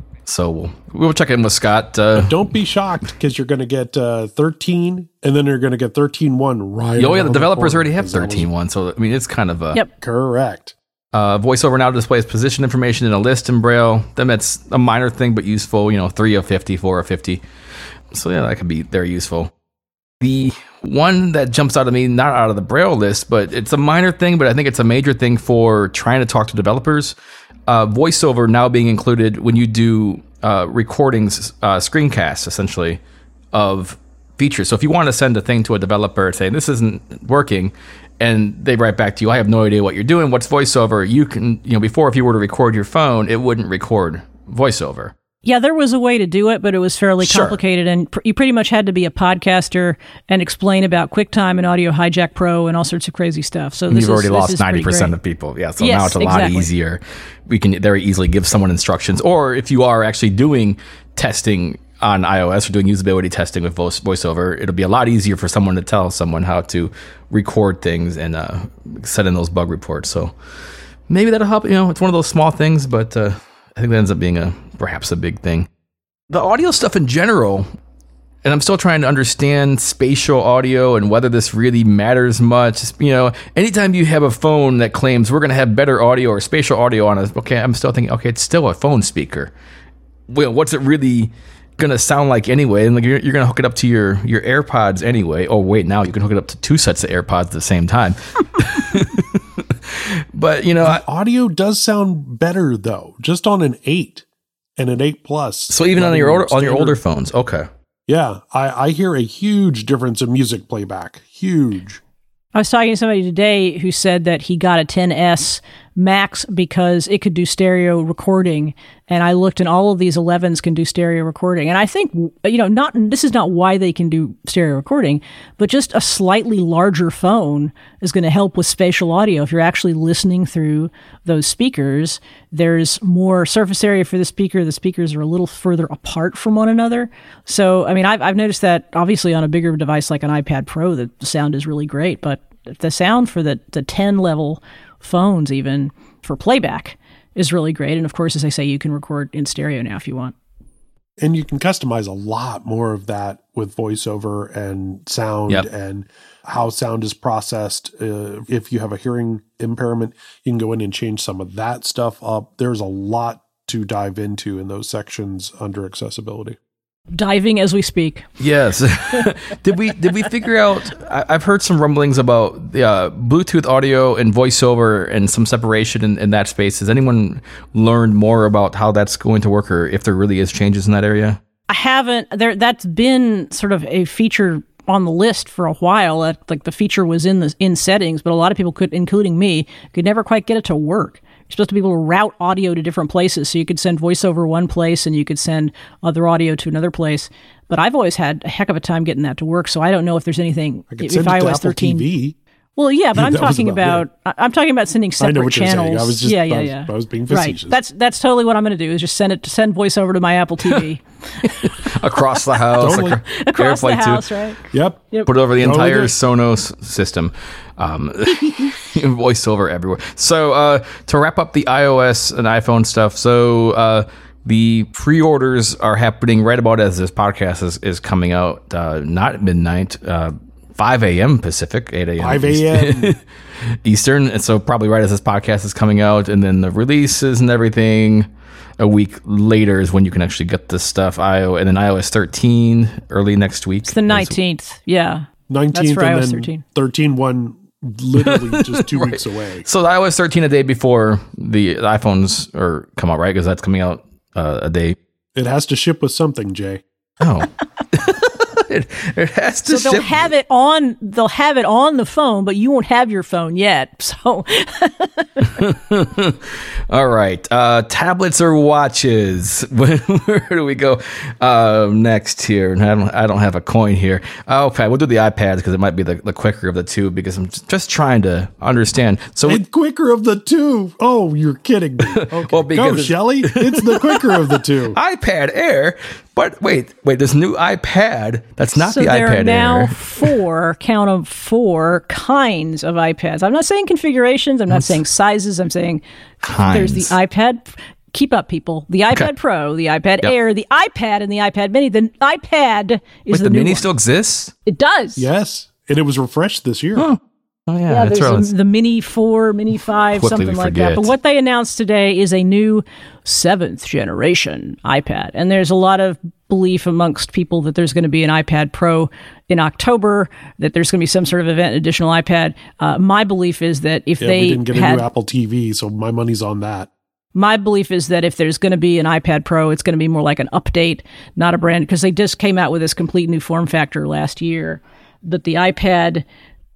So we'll, we'll check in with Scott. Uh, Don't be shocked because you're going to get uh, thirteen, and then you're going to get thirteen point one right. oh, yeah, the around developers corner, already have because that was thirteen point one, so I mean, it's kind of a... Yep. Correct. Uh, VoiceOver now displays position information in a list in Braille. Then that's a minor thing, but useful. You know, three of fifty, four of fifty. So yeah, that could be very useful. The one that jumps out of me, not out of the Braille list, but it's a minor thing, but I think it's a major thing for trying to talk to developers. Uh, VoiceOver now being included when you do uh, recordings, uh, screencasts, essentially, of features. So if you want to send a thing to a developer saying this isn't working, and they write back to you, I have no idea what you're doing. What's VoiceOver? You can, you know, before if you were to record your phone, it wouldn't record VoiceOver. Yeah, there was a way to do it, but it was fairly Sure. complicated, and pr- you pretty much had to be a podcaster and explain about QuickTime and Audio Hijack Pro and all sorts of crazy stuff. So this You've is, already this lost is ninety pretty percent great. of people. Yeah, so Yes, now it's a lot exactly. easier. We can very easily give someone instructions. Or if you are actually doing testing on iOS or doing usability testing with voice, VoiceOver, it'll be a lot easier for someone to tell someone how to record things and uh, set in those bug reports. So maybe that'll help. You know, it's one of those small things, but uh, I think that ends up being a perhaps a big thing. The audio stuff in general, and I'm still trying to understand spatial audio and whether this really matters much. You know, anytime you have a phone that claims we're going to have better audio or spatial audio on it, okay, I'm still thinking, okay, it's still a phone speaker. Well, what's it really going to sound like anyway? And like you're, you're going to hook it up to your, your AirPods anyway. Oh, wait, now you can hook it up to two sets of AirPods at the same time. But, you know, I, Audio does sound better though, just on an eight and an eight plus. so even on your older, on your Standard- older phones, okay. Yeah, I, I hear a huge difference in music playback. Huge. I was talking to somebody today who said that he got a ten S Max because it could do stereo recording, and I looked and all of these elevens can do stereo recording. And I think, you know, not this is not why they can do stereo recording, but just a slightly larger phone is going to help with spatial audio. If you're actually listening through those speakers, there's more surface area for the speaker. The speakers are a little further apart from one another. So, I mean, I've, I've noticed that obviously on a bigger device like an iPad Pro, the sound is really great, but the sound for the, the ten level phones, even for playback, is really great. And of course, as I say, you can record in stereo now if you want. And you can customize a lot more of that with voiceover and sound Yep. and how sound is processed. Uh, if you have a hearing impairment, you can go in and change some of that stuff up. There's a lot to dive into in those sections under accessibility. Diving as we speak. Yes. did we did we figure out? I, I've heard some rumblings about the uh, Bluetooth audio and voiceover and some separation in, in that space. Has anyone learned more about how that's going to work, or if there really is changes in that area? I haven't. There, that's been sort of a feature on the list for a while. That, like the feature was in the in settings, but a lot of people could, including me, could never quite get it to work. You're supposed to be able to route audio to different places, so you could send voiceover one place and you could send other audio to another place. But I've always had a heck of a time getting that to work. So I don't know if there's anything. I could if send it to iOS Apple thirteen. T V. Well, yeah, but I'm That was talking about about, I- I'm talking about sending I separate know what you're saying. channels. I was just- yeah, I yeah, was- yeah. I was being right. facetious. That's that's totally what I'm going to do is just send it to send voiceover to my Apple T V Across the house, Totally. acro- across the AirPlay too. house, right? Yep. Yep. Put it over the Totally entire good. Sonos system. Um, voiceover everywhere. So uh, to wrap up the iOS and iPhone stuff, so uh, the pre-orders are happening right about as this podcast is, is coming out, uh, not at midnight, uh, five a.m. Pacific, eight a.m. five a.m. Eastern. And so probably right as this podcast is coming out, and then the releases and everything a week later is when you can actually get this stuff. I O and then iOS thirteen early next week. It's the nineteenth. Yeah. nineteenth for and iOS then thirteen. thirteen one literally just two weeks away. So the iOS thirteen a day before the iPhones are come out, right? Because that's coming out uh, a day. It has to ship with something, Jay. Oh, it, it has to. So they'll ship. have it on. They'll have it on the phone, but you won't have your phone yet. So All right, uh, tablets or watches? Where do we go uh, next here? I don't. I don't have a coin here. Okay, we'll do the iPads because it might be the, the quicker of the two. Because I'm just trying to understand. So It's quicker of the two. Oh, you're kidding me. Okay. Well, because Go, it's- Shelly. It's the quicker of the two. iPad Air, but wait, wait. This new iPad. That's not so the there iPad are now Air. four, count of four kinds of iPads. I'm not saying configurations. I'm not saying sizes. I'm saying there's the Kinds. iPad. Keep up, people. The iPad Okay. Pro, the iPad Yep. Air, the iPad, and the iPad Mini. The iPad is Wait, the, the new Mini one. still exists? It does. Yes. And it was refreshed this year. Oh yeah, Yeah, that's there's right. a- the Mini four, Mini five, Quickly something we like that. forget. But what they announced today is a new seventh generation iPad. And there's a lot of belief amongst people that there's going to be an iPad Pro in October, that there's going to be some sort of event, additional iPad. Uh, my belief is that if Yeah, they we didn't get a had, new Apple T V, so my money's on that. my belief is that if there's going to be an iPad Pro, it's going to be more like an update, not a brand, because they just came out with this complete new form factor last year. That the iPad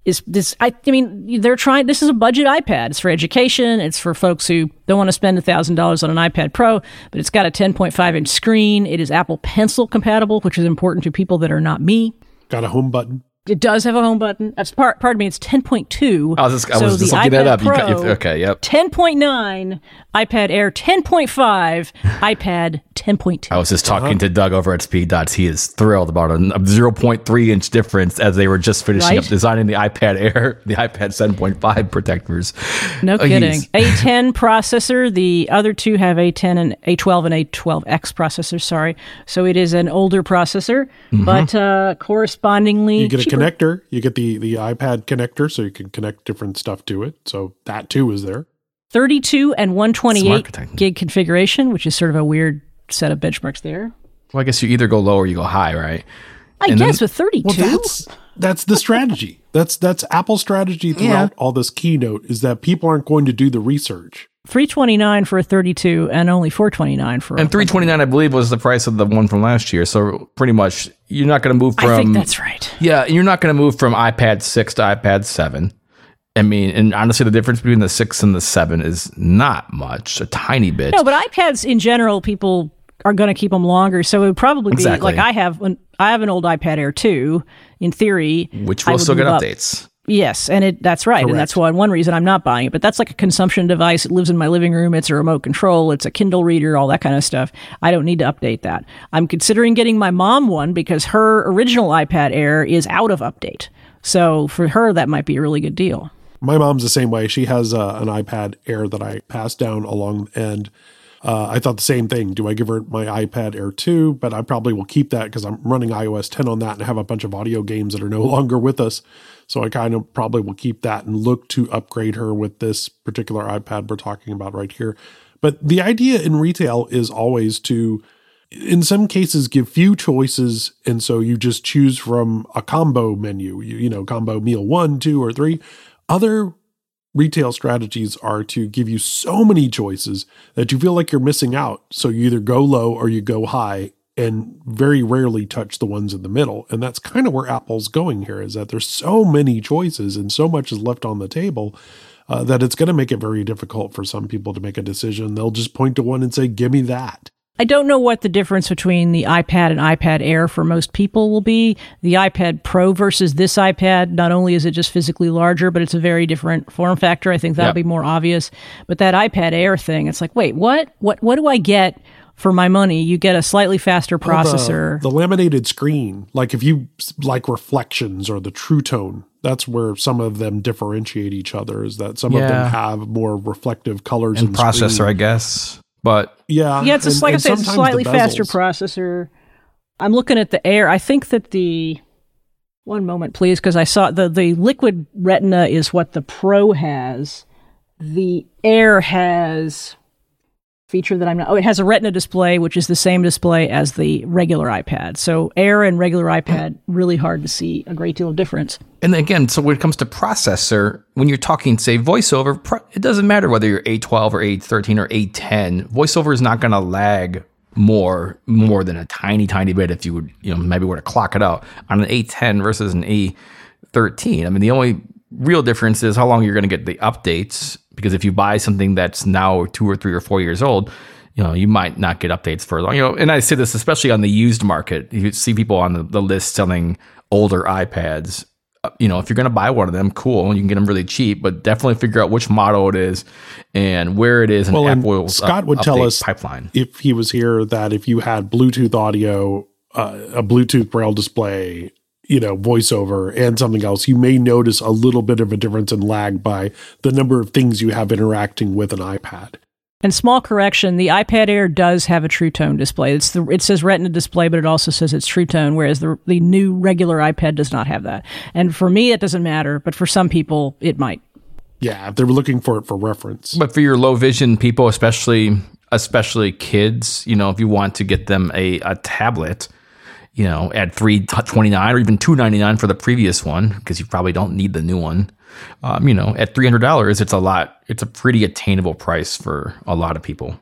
is this. I, I mean, they're trying. This is a budget iPad. It's for education. It's for folks who don't want to spend a thousand dollars on an iPad Pro, but it's got a ten point five inch screen. It is Apple Pencil compatible, which is important to people that are not me. Got a home button. It does have a home button. That's part. Pardon me. It's ten point two. I was just, I so was just the looking iPad that up. You Pro, got, you, okay, yep. ten point nine, iPad Air ten point five, iPad ten point two. I was just talking uh-huh. to Doug over at Speed Dots. He is thrilled about a zero point three inch difference as they were just finishing right? up designing the iPad Air, the iPad seven point five protectors. No oh, kidding. A ten processor. The other two have A ten and A twelve and A twelve X processors, sorry. So it is an older processor, mm-hmm. but uh, correspondingly You get cheaper. a connector. You get the, the iPad connector, so you can connect different stuff to it. So that too is there. thirty-two and one twenty-eight gig configuration, which is sort of a weird set of benchmarks there. Well, I guess you either go low or you go high, right? I and guess then, with thirty-two. Well, that's, that's the strategy. That's that's Apple's strategy throughout yeah. all this keynote is that people aren't going to do the research. three twenty-nine for a thirty-two and only four twenty-nine for a And three twenty-nine, I believe, was the price of the one from last year. So pretty much you're not going to move from... I think that's right. Yeah, you're not going to move from iPad six to iPad seven. I mean, and honestly, the difference between the six and the seven is not much, a tiny bit. No, but iPads in general, people are going to keep them longer. So it would probably be exactly. like I have an, I have an old iPad Air two, in theory. Which will still get updates. Up. Yes, and it that's right. Correct. And that's why one reason I'm not buying it. But that's like a consumption device. It lives in my living room. It's a remote control. It's a Kindle reader, all that kind of stuff. I don't need to update that. I'm considering getting my mom one because her original iPad Air is out of update. So for her, that might be a really good deal. My mom's the same way. She has uh, an iPad Air that I passed down along, and uh, I thought the same thing. Do I give her my iPad Air two? But I probably will keep that because I'm running i O S ten on that and have a bunch of audio games that are no longer with us. So I kind of probably will keep that and look to upgrade her with this particular iPad we're talking about right here. But the idea in retail is always to, in some cases, give few choices. And so you just choose from a combo menu, you, you know, combo meal one, two, or three. Other retail strategies are to give you so many choices that you feel like you're missing out. So you either go low or you go high and very rarely touch the ones in the middle. And that's kind of where Apple's going here, is that there's so many choices and so much is left on the table uh, that it's going to make it very difficult for some people to make a decision. They'll just point to one and say, give me that. I don't know what the difference between the iPad and iPad Air for most people will be. The iPad Pro versus this iPad, not only is it just physically larger, but it's a very different form factor. I think that'll yep. be more obvious. But that iPad Air thing, it's like, wait, what? What What do I get for my money? You get a slightly faster processor. Oh, the, the laminated screen, like if you like Reflections or the True Tone, that's where some of them differentiate each other, is that some yeah. of them have more reflective colors and, and processor, screen. I guess. But yeah, yeah, it's a, and, like and I said, it's a slightly faster processor. I'm looking at the Air. I think that the one moment, please, because I saw the the Liquid Retina is what the Pro has. The Air has feature that I'm not. Oh, it has a Retina display, which is the same display as the regular iPad. So Air and regular iPad, really hard to see a great deal of difference. And again, so when it comes to processor, when you're talking, say, VoiceOver, it doesn't matter whether you're A twelve or A thirteen or A ten. VoiceOver is not going to lag more more than a tiny, tiny bit if you would, you know, maybe were to clock it out on an A ten versus an A thirteen. I mean, the only real difference is how long you're going to get the updates, because if you buy something that's now two or three or four years old, you know, you might not get updates for long. You know, and I say this especially on the used market. You see people on the, the list selling older iPads. You know, if you're going to buy one of them, cool, you can get them really cheap, but definitely figure out which model it is and where it is in well, Apple's Scott uh, would tell us pipeline. If he was here, that if you had Bluetooth audio, uh, a Bluetooth Braille display, you know, VoiceOver and something else, you may notice a little bit of a difference in lag by the number of things you have interacting with an iPad. And small correction, the iPad Air does have a True Tone display. It's the it says Retina display, but it also says it's True Tone, whereas the the new regular iPad does not have that. And for me, it doesn't matter, but for some people, it might. Yeah, if they were looking for it for reference. But for your low vision people, especially especially kids, you know, if you want to get them a, a tablet, you know, at three twenty-nine or even two ninety-nine for the previous one, because you probably don't need the new one. Um, you know, at three hundred dollars, it's a lot. It's a pretty attainable price for a lot of people.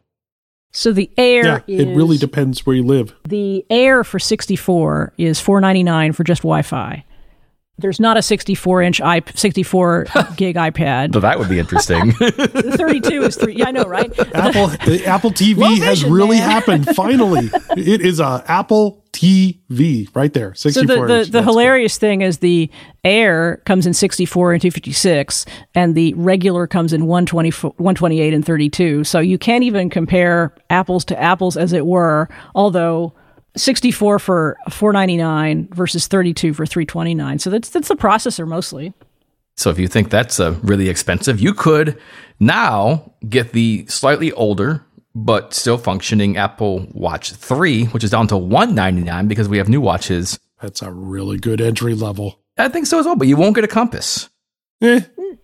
So the Air yeah, is... it really depends where you live. The Air for sixty-four is four ninety-nine for just Wi-Fi. There's not a sixty-four inch i sixty-four gig iPad. So that would be interesting. The thirty-two is three. Yeah, I know, right? Apple the Apple T V Low has vision, really man. happened. Finally, it is a Apple T V right there. So sixty-four the, the, inch. the That's hilarious thing is the Air comes in sixty-four and two fifty-six, and the regular comes in one twenty-eight and thirty-two. So you can't even compare apples to apples, as it were, although sixty-four for four ninety-nine versus thirty-two for three twenty-nine. So that's that's the processor mostly. So if you think that's uh, really expensive, you could now get the slightly older but still functioning Apple Watch three, which is down to one ninety-nine because we have new watches. That's a really good entry level. I think so as well, but you won't get a compass. Eh,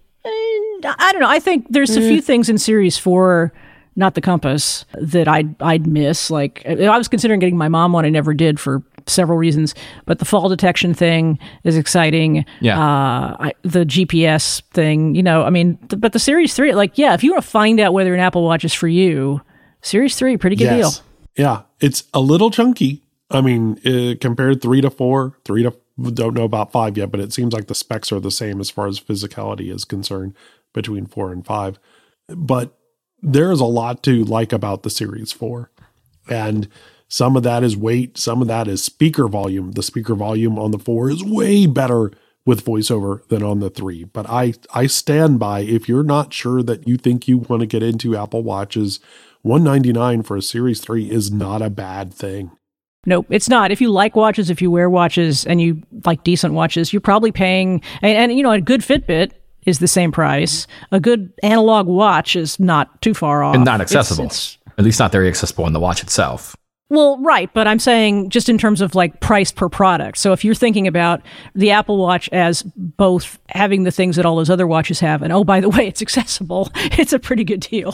I don't know. I think there's a few things in Series four, not the compass, that I'd I'd miss. Like I was considering getting my mom one. I never did for several reasons, but the fall detection thing is exciting. Yeah. Uh, I, the G P S thing, you know, I mean, th- but the Series three, like, yeah, if you want to find out whether an Apple Watch is for you, Series three, pretty good yes. deal. Yeah, it's a little chunky. I mean, uh, compared three to four, three to don't know about five yet, but it seems like the specs are the same as far as physicality is concerned between four and five. But there's a lot to like about the Series four. And some of that is weight. Some of that is speaker volume. The speaker volume on the four is way better with VoiceOver than on the three. But I, I stand by, if you're not sure that you think you want to get into Apple Watches, one ninety-nine for a Series three is not a bad thing. Nope, it's not. If you like watches, if you wear watches and you like decent watches, you're probably paying, and, and you know, a good Fitbit is the same price. A good analog watch is not too far off. And not accessible. It's, it's, At least not very accessible in the watch itself. well, right, but I'm saying just in terms of like price per product. So if you're thinking about the Apple Watch as both having the things that all those other watches have, and oh, by the way, it's accessible, it's a pretty good deal.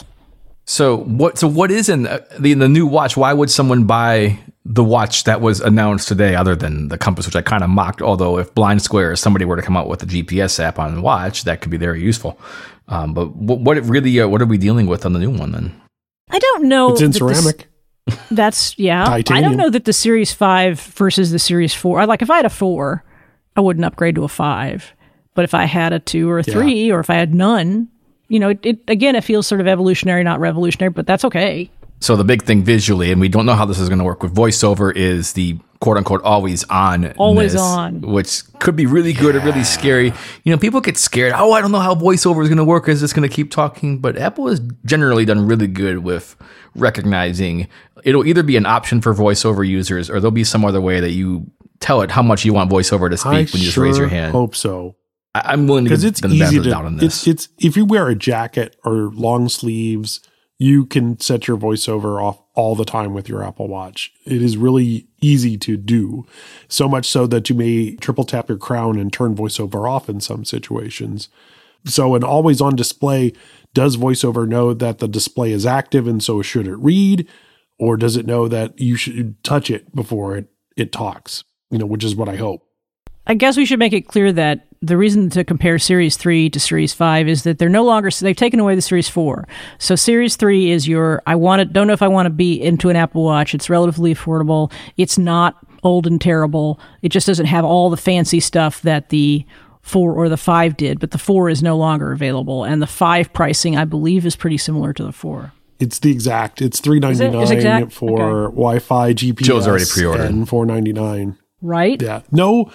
So what? So what is in the, in the new watch? Why would someone buy the watch that was announced today, other than the compass, which I kind of mocked? Although if Blind Square or somebody were to come out with a G P S app on the watch, that could be very useful. Um, but what, what it really? Uh, what are we dealing with on the new one then? I don't know. It's in that this- ceramic. That's yeah. Titanium. I don't know that the Series five versus the Series four. I like if I had a four, I wouldn't upgrade to a five. But if I had a two or a three, or if I had none, you know, it, it again, it feels sort of evolutionary, not revolutionary, but that's okay. So the big thing visually, and we don't know how this is going to work with VoiceOver, is the quote unquote always on, Always on. which could be really good or really scary. You know, people get scared. Oh, I don't know how VoiceOver is going to work. Is this going to keep talking? But Apple has generally done really good with recognizing it'll either be an option for VoiceOver users, or there'll be some other way that you tell it how much you want VoiceOver to speak I when you just sure raise your hand. hope so. I, I'm willing to Because give it's them the benefit easy of the to, doubt on this. it's, it's, if you wear a jacket or long sleeves, you can set your VoiceOver off all the time with your Apple Watch. It is really easy to do. So much so that you may triple tap your crown and turn VoiceOver off in some situations. So an always on display, does VoiceOver know that the display is active and so should it read? Or does it know that you should touch it before it, it talks? You know, which is what I hope. I guess we should make it clear that the reason to compare Series three to Series five is that they're no longer, they've taken away the Series four. So Series three is your, I want to, don't know if I want to be into an Apple Watch. It's relatively affordable. It's not old and terrible. It just doesn't have all the fancy stuff that the four or the five did, but the four is no longer available. And the five pricing, I believe, is pretty similar to the four. It's the exact, it's three ninety-nine Is it exact? for Okay. Wi-Fi, G P S, Joe's already pre-ordered. and four ninety-nine. Right? Yeah. No,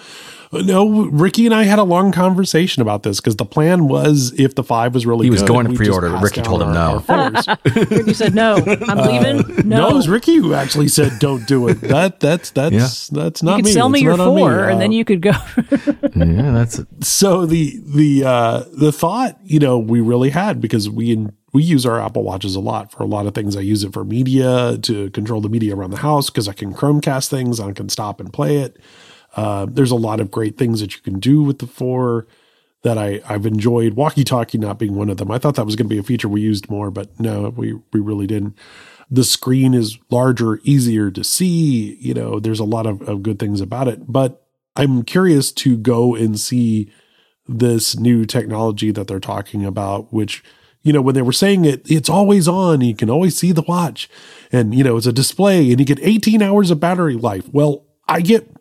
no, Ricky and I had a long conversation about this because the plan was if the five was really He was good, going to we'd just pre-order. pass Ricky down told him our- no. our phones. Ricky said, no, I'm leaving. No, No. it was Ricky who actually said, "Don't do it." That that's that's that's not You could me. sell me It's your not on me. four, and Uh, then you could go. Yeah, that's So the the uh, the thought, you know, we really had because we we use our Apple Watches a lot for a lot of things. I use it for media to control the media around the house because I can Chromecast things. I can stop and play it. Uh, there's a lot of great things that you can do with the four that I, I've enjoyed. Walkie-talkie not being one of them. I thought that was going to be a feature we used more, but no, we we really didn't. The screen is larger, easier to see. You know, there's a lot of, of good things about it. But I'm curious to go and see this new technology that they're talking about, which, you know, when they were saying it, it's always on. You can always see the watch. And, you know, it's a display and you get eighteen hours of battery life. Well, I get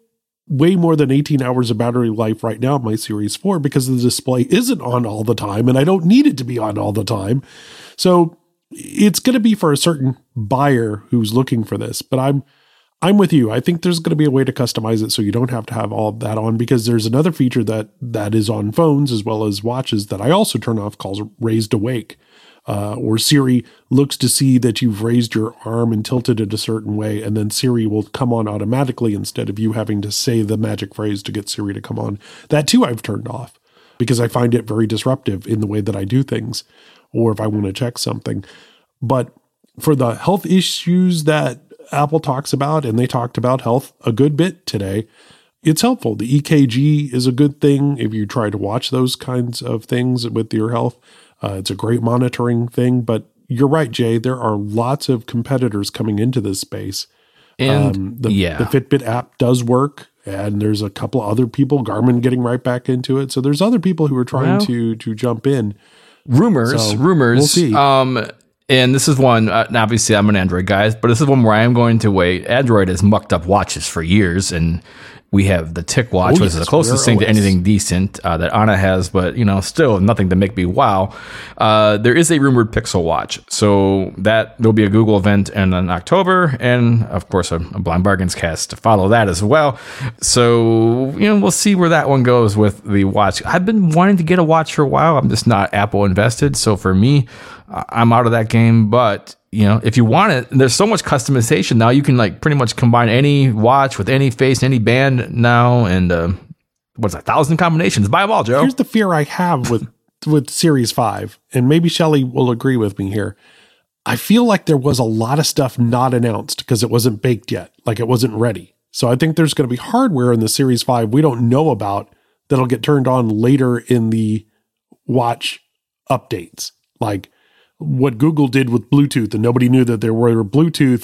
way more than eighteen hours of battery life right now on my Series four because the display isn't on all the time and I don't need it to be on all the time. So it's going to be for a certain buyer who's looking for this, but I'm I'm with you. I think there's going to be a way to customize it so you don't have to have all of that on, because there's another feature that that is on phones as well as watches that I also turn off called Raised Awake, uh, where Siri looks to see that you've raised your arm and tilted it a certain way, and then Siri will come on automatically instead of you having to say the magic phrase to get Siri to come on. That too I've turned off because I find it very disruptive in the way that I do things, or if I want to check something. But for the health issues that Apple talks about, and they talked about health a good bit today, it's helpful. The E K G is a good thing if you try to watch those kinds of things with your health. Uh, it's a great monitoring thing, but you're right, Jay. There are lots of competitors coming into this space. And um, the, yeah. the Fitbit app does work, and there's a couple of other people, Garmin getting right back into it. So there's other people who are trying Well, to to jump in. Rumors, So, rumors. we'll see. Um, and this is one, uh, obviously I'm an Android guy, but this is one where I am going to wait. Android has mucked up watches for years, and we have the Tick Watch, Oh, which is yes, the closest Wear thing to O S. anything decent uh, that Anna has, but, you know, still nothing to make me wow. Uh, there is a rumored Pixel Watch. So that there'll be a Google event in, in October, and of course a, a Blind Bargains cast to follow that as well. So, you know, we'll see where that one goes with the watch. I've been wanting to get a watch for a while. I'm just not Apple invested. So for me, I'm out of that game. But, you know, if you want it, there's so much customization now. You can like pretty much combine any watch with any face, any band now, and uh, what's a thousand combinations? Buy them all, Joe. Here's the fear I have with with Series five, and maybe Shelley will agree with me here. I feel like there was a lot of stuff not announced because it wasn't baked yet, like it wasn't ready. So I think there's going to be hardware in the Series five we don't know about that'll get turned on later in the watch updates. Like what Google did with Bluetooth, and nobody knew that there were Bluetooth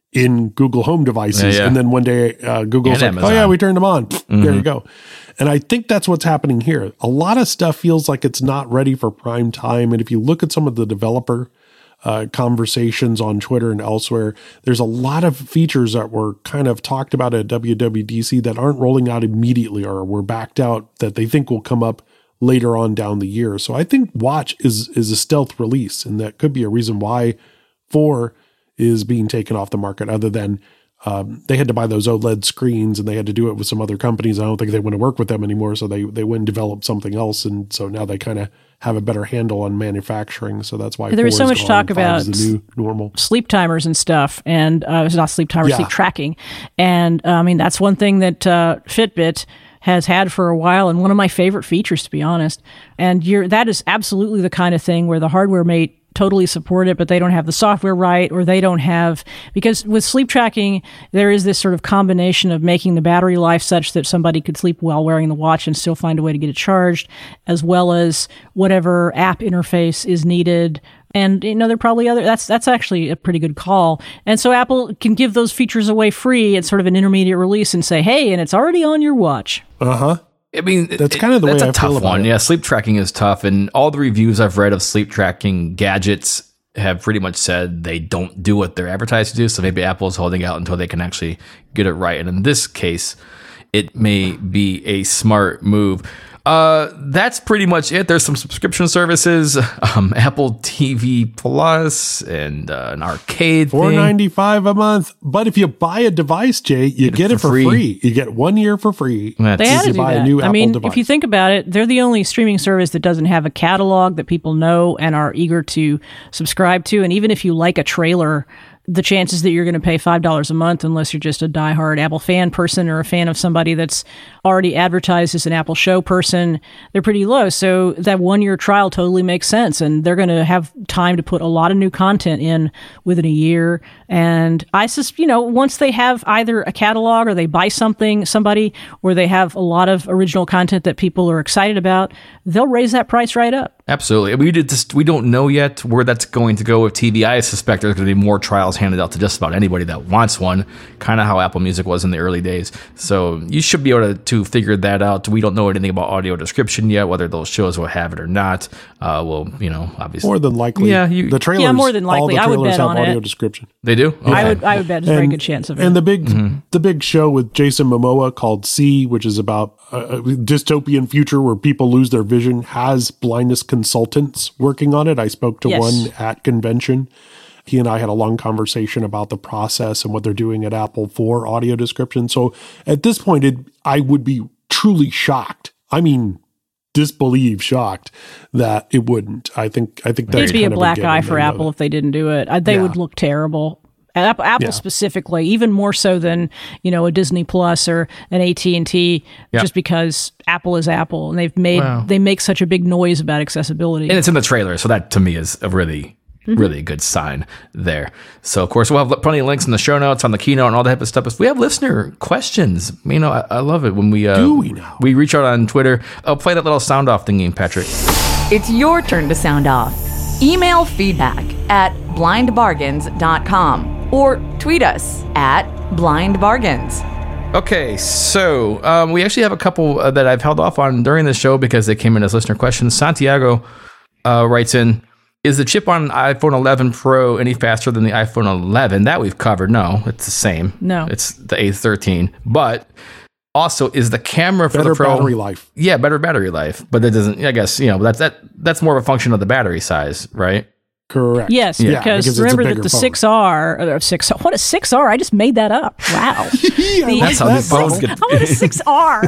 in Google Home devices. Yeah, yeah. And then one day uh, Google's And like, oh Amazon. yeah, we turned them on. Mm-hmm. There you go. And I think that's what's happening here. A lot of stuff feels like it's not ready for prime time. And if you look at some of the developer uh, conversations on Twitter and elsewhere, there's a lot of features that were kind of talked about at W W D C that aren't rolling out immediately or were backed out that they think will come up later on down the year. So I think Watch is is a stealth release, and that could be a reason why four is being taken off the market, other than um, they had to buy those OLED screens and they had to do it with some other companies. I don't think they want to work with them anymore, so they they went and developed something else, and so now they kind of have a better handle on manufacturing. So that's why There was four so is much gone, talk five is about the new normal. sleep timers and stuff, and uh, it's not sleep timer, Yeah. sleep tracking. And uh, I mean, that's one thing that uh, Fitbit has had for a while, and one of my favorite features, to be honest. And you're that is absolutely the kind of thing where the hardware may totally support it, but they don't have the software right, or they don't have, because with sleep tracking, there is this sort of combination of making the battery life such that somebody could sleep while wearing the watch and still find a way to get it charged, as well as whatever app interface is needed. And, you know, there are probably other, that's, that's actually a pretty good call. And so Apple can give those features away free at sort of an intermediate release and say, hey, and it's already on your watch. Uh-huh. I mean, That's it- kind of the that's way a I tough feel about one. it. Yeah, sleep tracking is tough, and all the reviews I've read of sleep tracking gadgets have pretty much said they don't do what they're advertised to do. So maybe Apple's holding out until they can actually get it right. And in this case, it may be a smart move. Uh, that's pretty much it. There's some subscription services, um, Apple T V Plus, and uh, an arcade four thing. ninety-five a month. But if you buy a device, Jay, you get, it it for for free. free. You get one year for free. That's- They had to you do buy a that. new I Apple mean, device. if you think about it, they're the only streaming service that doesn't have a catalog that people know and are eager to subscribe to. And even if you like a trailer, the chances that you're going to pay five dollars a month, unless you're just a diehard Apple fan person or a fan of somebody that's already advertised as an Apple show person, they're pretty low. So that one-year trial totally makes sense. And they're going to have time to put a lot of new content in within a year. And I just, you know, once they have either a catalog or they buy something, somebody, or they have a lot of original content that people are excited about, they'll raise that price right up. Absolutely. We did just we don't know yet where that's going to go with T V. I suspect there's going to be more trials handed out to just about anybody that wants one, kind of how Apple Music was in the early days. So you should be able to, to figure that out. We don't know anything about audio description yet, whether those shows will have it or not. Uh, well, you know, obviously. More than likely. Yeah, you, the trailers, Yeah, more than likely. all the I would trailers bet have on audio it. description. They do? Okay. I would I would bet there's a very good chance of it. And the big Mm-hmm. the big show with Jason Momoa called C, which is about a, a dystopian future where people lose their vision, has blindness consultants working on it. I spoke to Yes. one at convention. He and I had a long conversation about the process and what they're doing at Apple for audio description. So at this point, it, I would be truly shocked. I mean, disbelieve shocked that it wouldn't. I think I think that's It'd be a kind of black given. eye for They know Apple that. if they didn't do it. I, they Yeah. would look terrible. Apple, Apple Yeah. specifically, even more so than you know a Disney Plus or an A T and T, Yeah. just because Apple is Apple, and they've made Wow. they make such a big noise about accessibility. And it's in the trailer, so that to me is a really, really good sign there. So, of course, we'll have plenty of links in the show notes on the keynote and all that type of stuff. If we have listener questions, you know, I, I love it when we uh, Do we now? we reach out on Twitter. I'll play that little sound off thingy, Patrick. It's your turn to sound off. Email feedback at blind bargains dot com or tweet us at blind bargains. Okay, so um, we actually have a couple uh, that I've held off on during the show because they came in as listener questions. Santiago uh, writes in, is the chip on iPhone eleven Pro any faster than the iPhone eleven? That we've covered. No, it's the same. No. It's the A thirteen. But also, is the camera for Better the Pro... battery life. Yeah, better battery life. But that doesn't, I guess, you know, that's, that, that's more of a function of the battery size, right? Correct. Yes, Yeah, because, it's a remember that bigger the phone. six R, or six, what a six R? I just made that up. Wow. The- That's how that these phones phone. get... I want a six R.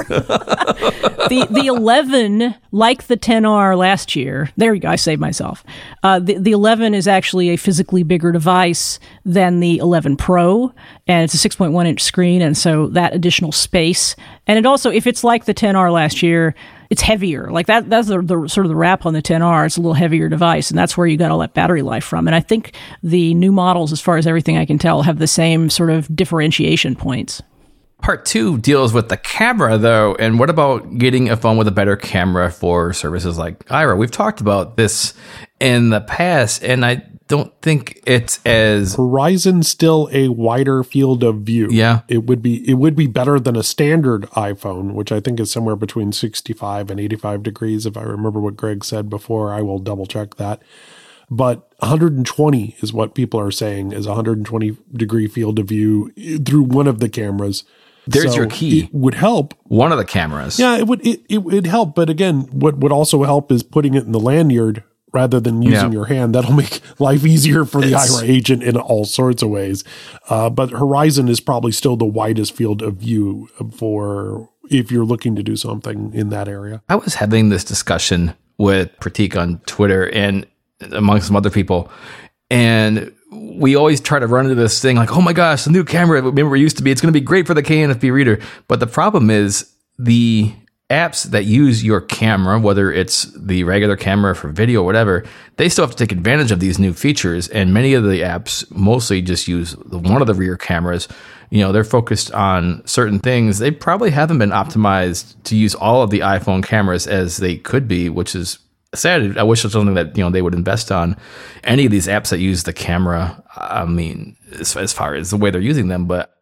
the the eleven, like the ten R last year. There you go. I saved myself. Uh, the the eleven is actually a physically bigger device than the eleven Pro, and it's a six point one inch screen, and so that additional space. And it also, if it's like the ten R last year, it's heavier. Like that. That's the, the sort of the wrap on the ten R. It's a little heavier device, and that's where you got all that battery life from. And I think the new models, as far as everything I can tell, have the same sort of differentiation points. Part two deals with the camera, though. And what about getting a phone with a better camera for services like Aira? We've talked about this in the past, and I don't think it's as... Horizon's still a wider field of view. Yeah. It would be it would be better than a standard iPhone, which I think is somewhere between sixty-five and eighty-five degrees, if I remember what Greg said before. I will double check that. But one hundred twenty is what people are saying is one hundred twenty degree field of view through one of the cameras. There's So your key. It would help. One of the cameras. Yeah, it would it, it would help. But again, what would also help is putting it in the lanyard rather than using Yeah. your hand. That'll make life easier for the It's- Aira agent in all sorts of ways. Uh, but Horizon is probably still the widest field of view for if you're looking to do something in that area. I was having this discussion with Pratik on Twitter and among some other people, and we always try to run into this thing like, oh my gosh, the new camera, remember it used to be, it's going to be great for the K N F B reader. But the problem is the apps that use your camera, whether it's the regular camera for video or whatever, they still have to take advantage of these new features. And many of the apps mostly just use the, one of the rear cameras. You know, they're focused on certain things. They probably haven't been optimized to use all of the iPhone cameras as they could be, which is sad. I wish it was something that, you know, they would invest on. Any of these apps that use the camera, I mean, as, as far as the way they're using them, but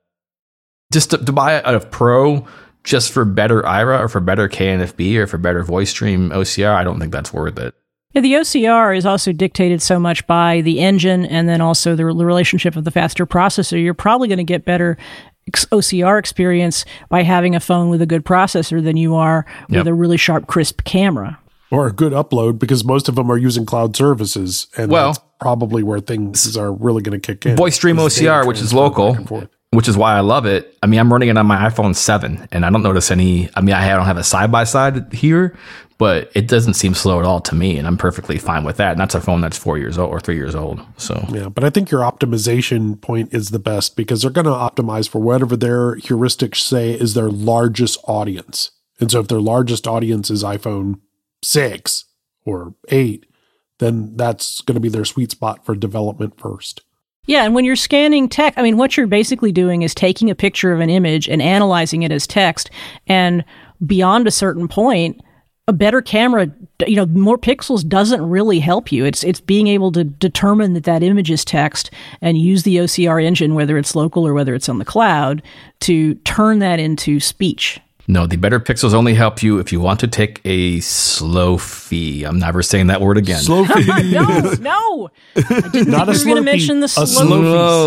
just to, to buy a, a Pro just for better Aira or for better K N F B or for better voice stream O C R, I don't think that's worth it. Yeah, the O C R is also dictated so much by the engine and then also the, the relationship of the faster processor. You're probably going to get better ex- O C R experience by having a phone with a good processor than you are with Yep. a really sharp, crisp camera. Or a good upload, because most of them are using cloud services. And Well- that's probably where things are really going to kick in. Voice Stream Is O C R, data which is transfer local, back and forth. which is why I love it. I mean, I'm running it on my iPhone seven, and I don't notice any. I mean, I don't have a side by side here, but it doesn't seem slow at all to me, and I'm perfectly fine with that. And that's a phone that's four years old or three years old. So Yeah, but I think your optimization point is the best because they're going to optimize for whatever their heuristics say is their largest audience. And so if their largest audience is iPhone six or eight, then that's going to be their sweet spot for development first. Yeah, and when you're scanning text, I mean, what you're basically doing is taking a picture of an image and analyzing it as text. And beyond a certain point, a better camera, you know, more pixels doesn't really help you. It's it's being able to determine that that image is text and use the O C R engine, whether it's local or whether it's on the cloud, to turn that into speech. No, the better pixels only help you if you want to take a slow fee. I'm never saying that word again. Slow fee. no, no. I didn't Not think a you were going to Slurpee, mention the a slow. slow-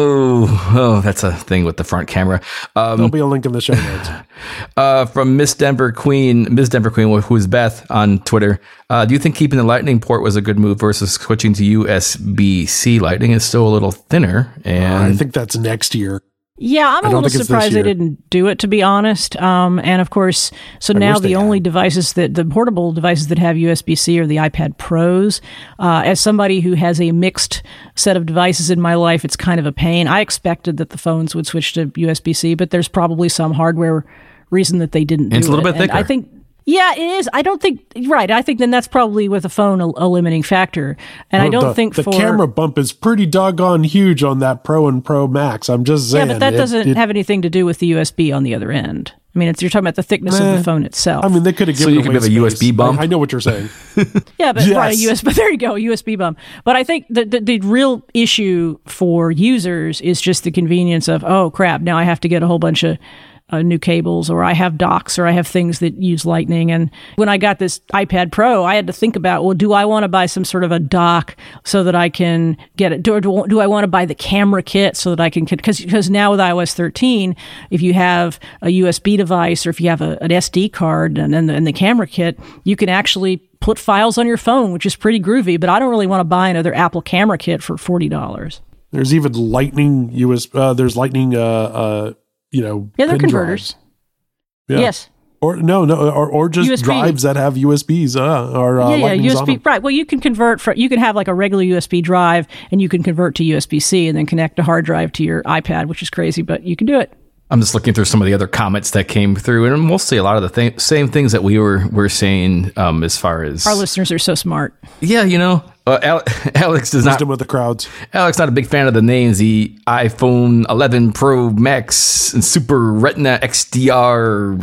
Oh, oh, that's a thing with the front camera. Um, There'll be a link in the show notes. uh, from Miss Denver Queen, Miss Denver Queen, who is Beth on Twitter. Uh, do you think keeping the Lightning port was a good move versus switching to U S B C? Lightning is still a little thinner, and I think that's next year. Yeah, I'm I a don't little think it's this surprised they year. didn't do it, to be honest. Um, and of course, so I now wish the they only had. devices that the portable devices that have U S B C are the iPad Pros. Uh, as somebody who has a mixed set of devices in my life, it's kind of a pain. I expected that the phones would switch to U S B C, but there's probably some hardware reason that they didn't do It's a little it. bit And thicker. I think. Yeah, it is. I don't think, right. I think then that's probably with a phone a, a limiting factor. And I Well, don't the, think the for. camera bump is pretty doggone huge on that Pro and Pro Max. I'm just saying. Yeah, but that It- doesn't it- have anything to do with the U S B on the other end. I mean, it's, you're talking about the thickness of Meh. the phone itself. I mean, they could have So given you could away have a U S B space. bump? I, I know what you're saying. yeah, but Yes. right, a U S B. But there you go, a U S B bump. But I think the, the the real issue for users is just the convenience of, oh crap, now I have to get a whole bunch of uh, new cables, or I have docks, or I have things that use Lightning. And when I got this iPad Pro, I had to think about, well, do I want to buy some sort of a dock so that I can get it? Do, do, do I want to buy the camera kit so that I can, because because now with i O S thirteen, if you have a U S B device or if you have a, an S D card and then the, and the camera kit, you can actually put files on your phone, which is pretty groovy. But I don't really want to buy another Apple camera kit for forty dollars. There's even Lightning U S. Uh, there's Lightning. Uh, uh, you know. Yeah, they're pin converters. drives. Yeah. Yes. Or no, no, or, or just U S B. drives that have U S Bs. Uh, or uh, yeah, yeah, Lightnings U S on B. them. Right. Well, you can convert from, you can have like a regular U S B drive and you can convert to U S B C and then connect a hard drive to your iPad, which is crazy, but you can do it. I'm just looking through some of the other comments that came through, and mostly a lot of the th- same things that we were were saying um, as far as Our listeners are so smart. yeah, you know, uh, Al- Alex does not. Wisdom with the crowds. Alex not a big fan of the names. The iPhone eleven Pro Max and Super Retina X D R.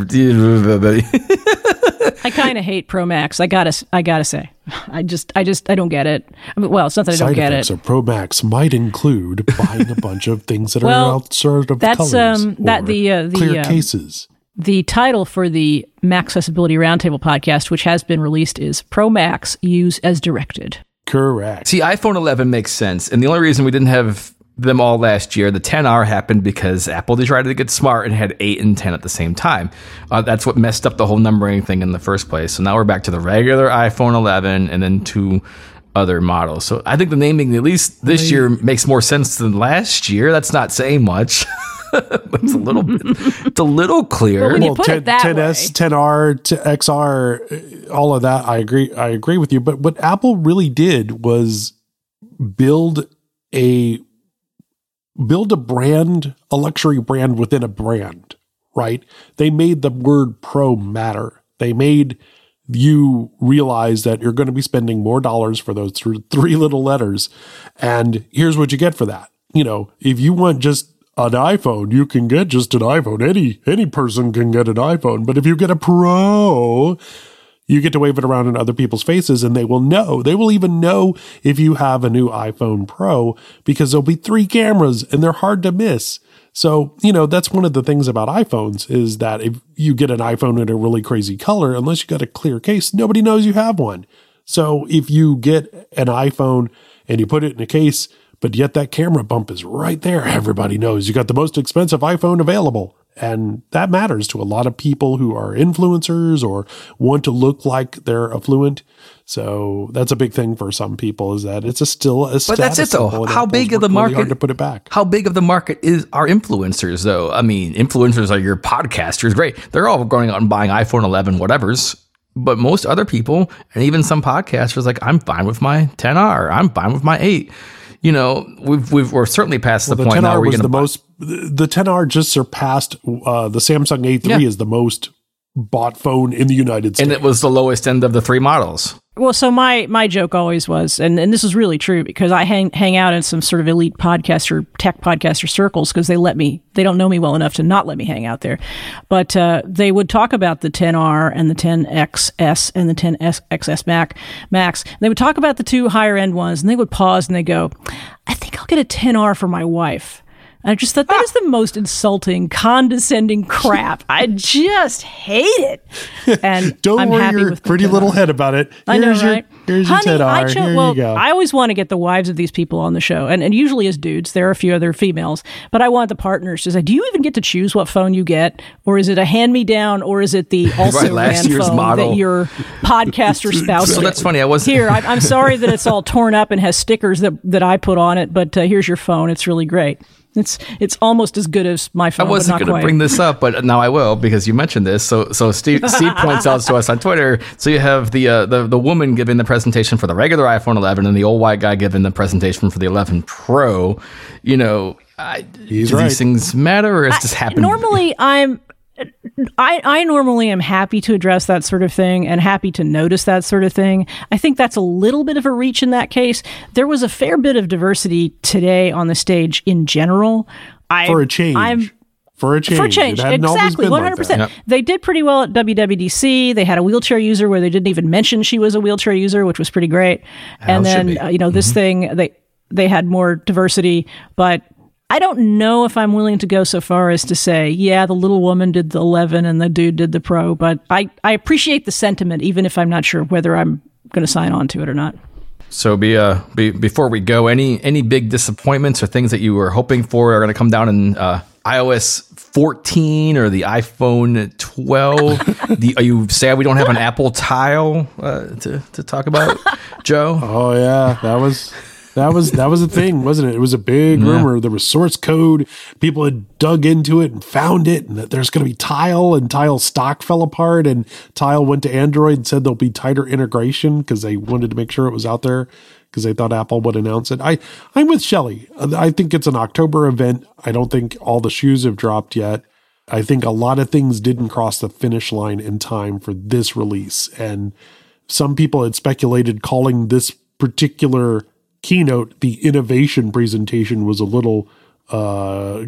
I kind of hate Pro Max. I gotta, I gotta say, I just, I just, I don't get it. I mean, well, it's not that I don't Side get effects it. of Pro Max might include buying a bunch of things that Well, are outside of that's, colors um, that or the, uh, the, clear um, cases. The title for the Mac Accessibility Roundtable podcast, which has been released, is Pro Max Use as Directed. Correct. See, iPhone eleven makes sense, and the only reason we didn't have them all last year, the ten R happened because Apple decided to get smart and had eight and ten at the same time. Uh, that's what messed up the whole numbering thing in the first place. So now we're back to the regular iPhone eleven and then two other models. So I think the naming, at least this year, makes more sense than last year. That's not saying much. But it's a little bit, it's a little clear. When you put it that ten S, way. ten R, to X R, uh, all of that, I agree. I agree with you. But what Apple really did was build a build a brand, a luxury brand within a brand, right? They made the word pro matter. They made you realize that you're going to be spending more dollars for those th- three little letters. And here's what you get for that. You know, if you want just an iPhone, you can get just an iPhone. Any any person can get an iPhone. But if you get a Pro, you get to wave it around in other people's faces and they will know. They will even know if you have a new iPhone Pro because there'll be three cameras and they're hard to miss. So, you know, that's one of the things about iPhones is that if you get an iPhone in a really crazy color, unless you got a clear case, nobody knows you have one. So if you get an iPhone and you put it in a case, but yet that camera bump is right there, everybody knows you got the most expensive iPhone available. And that matters to a lot of people who are influencers or want to look like they're affluent. So that's a big thing for some people is that it's a still a But that's it though. How big of the market? Hard to put it back. How big of the market is are influencers though? I mean, influencers are your podcasters. Great, they're all going out and buying iPhone eleven whatevers. But most other people, and even some podcasters, like I'm fine with my ten R. I'm fine with my eight. You know, we've we've we're certainly past Well, the the point ten now R where was you're the going to most. The ten R just surpassed uh, the Samsung A three Yeah. as the most bought phone in the United States. And it was the lowest end of the three models. Well, so my my joke always was, and, and this is really true because I hang hang out in some sort of elite podcaster, tech podcaster circles because they let me, they don't know me well enough to not let me hang out there. But uh, they would talk about the ten R and the ten X S and the ten X S Mac, Max. They would talk about the two higher end ones and they would pause and they go, I think I'll get a ten R for my wife. I just thought that is the most insulting, condescending crap. I just hate it. And Don't I'm worry happy your with the pretty ten R. little head about it. I know, Here's your, right? here's your Honey, ten R. I cho- Here well, you go. I always want to get the wives of these people on the show, and, and usually as dudes. There are a few other females, but I want the partners to say, do you even get to choose what phone you get? Or is it a hand-me-down, or is it the also Right, last ran year's phone model. that your podcaster spouse So gets? that's funny. I wasn't Here, I, I'm sorry that it's all torn up and has stickers that, that I put on it, but uh, here's your phone. It's really great. It's it's almost as good as my I phone, wasn't but not going to quite. bring this up, but now I will because you mentioned this. So, so Steve, Steve points out to us on Twitter. So you have the uh, the the woman giving the presentation for the regular iPhone eleven, and the old white guy giving the presentation for the eleven Pro. You know, I, He's do right. these things matter, or is this happening? Normally, I'm. I, I normally am happy to address that sort of thing and happy to notice that sort of thing. I think that's a little bit of a reach in that case. There was a fair bit of diversity today on the stage in general. I, For a change. I'm, For a change. For change, It hadn't always exactly, been one like hundred that. percent. They did pretty well at W W D C. They had a wheelchair user where they didn't even mention she was a wheelchair user, which was pretty great. How and it should then, be. uh, you know, this Mhm. thing, they they had more diversity, but I don't know if I'm willing to go so far as to say, yeah, the little woman did the eleven and the dude did the Pro, but I, I appreciate the sentiment, even if I'm not sure whether I'm going to sign on to it or not. So be uh be, before we go, any any big disappointments or things that you were hoping for are going to come down in uh, iOS fourteen or the iPhone twelve? the, are you sad we don't have an Apple Tile uh, to to talk about, Joe? Oh yeah, that was that was that was a thing, wasn't it? It was a big Yeah. rumor. There was source code. People had dug into it and found it, and that there's going to be Tile, and Tile stock fell apart, and Tile went to Android and said there'll be tighter integration because they wanted to make sure it was out there because they thought Apple would announce it. I I'm with Shelley. I think it's an October event. I don't think all the shoes have dropped yet. I think a lot of things didn't cross the finish line in time for this release, and some people had speculated calling this particular keynote the innovation presentation was a little uh,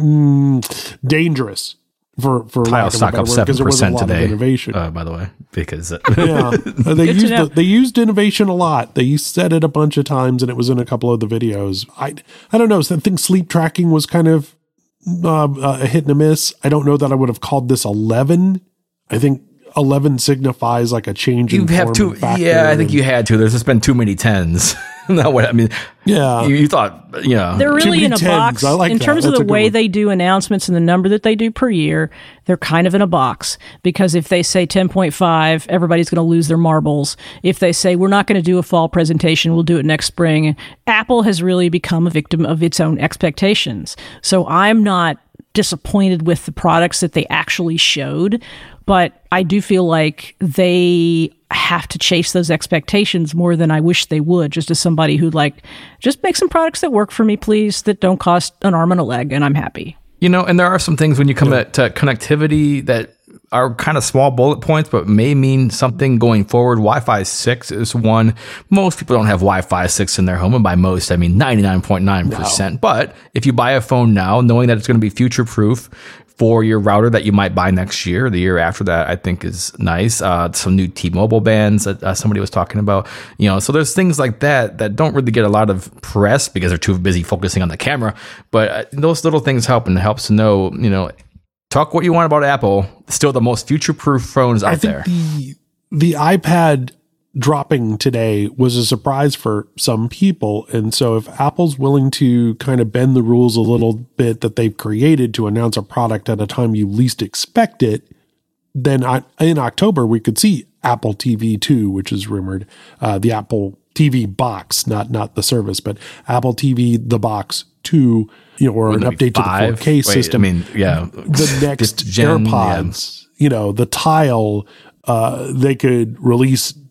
mm, dangerous for for Tile lack of a stock better up word, seven because there wasn't a percent lot of today. innovation. Uh, by the way, because uh, Yeah, Uh, they Good to used know. the, they used innovation a lot. They said it a bunch of times, and it was in a couple of the videos. I I don't know. So I think sleep tracking was kind of uh, a hit and a miss. I don't know that I would have called this eleven. I think eleven signifies like a change you in have form to. and factor. Yeah, I think and- you had to. There's just been too many tens. No, what I mean. Yeah. you, you thought you know. They're really many in a tens. box. I like in that. terms of That's the a good way one. they do announcements and the number that they do per year, they're kind of in a box because if they say ten point five, everybody's going to lose their marbles. If they say we're not going to do a fall presentation, we'll do it next spring. Apple has really become a victim of its own expectations. So I'm not disappointed with the products that they actually showed, but I do feel like they have to chase those expectations more than I wish they would, just as somebody who'd like, just make some products that work for me, please, that don't cost an arm and a leg, and I'm happy. You know, and there are some things when you come at to connectivity that are kind of small bullet points, but may mean something going forward. Wi-Fi six is one. Most people don't have Wi-Fi six in their home, and by most, I mean ninety-nine point nine percent. But if you buy a phone now, knowing that it's going to be future-proof for your router that you might buy next year or the year after that, I think is nice. Uh, some new T-Mobile bands that uh, somebody was talking about. You know, so there's things like that that don't really get a lot of press because they're too busy focusing on the camera. But uh, those little things help, and it helps to know, you know, talk what you want about Apple. Still the most future-proof phones out I think there. the the iPad dropping today was a surprise for some people, and so if Apple's willing to kind of bend the rules a little bit that they've created to announce a product at a time you least expect it, then I, in October we could see Apple T V two, which is rumored, uh, the Apple T V box, not not the service, but Apple T V the box two, you know, or an Wouldn't it be update to the five? four K Wait, system. I mean, yeah, The next Fifth gen, AirPods, you know, the Tile, uh, they could release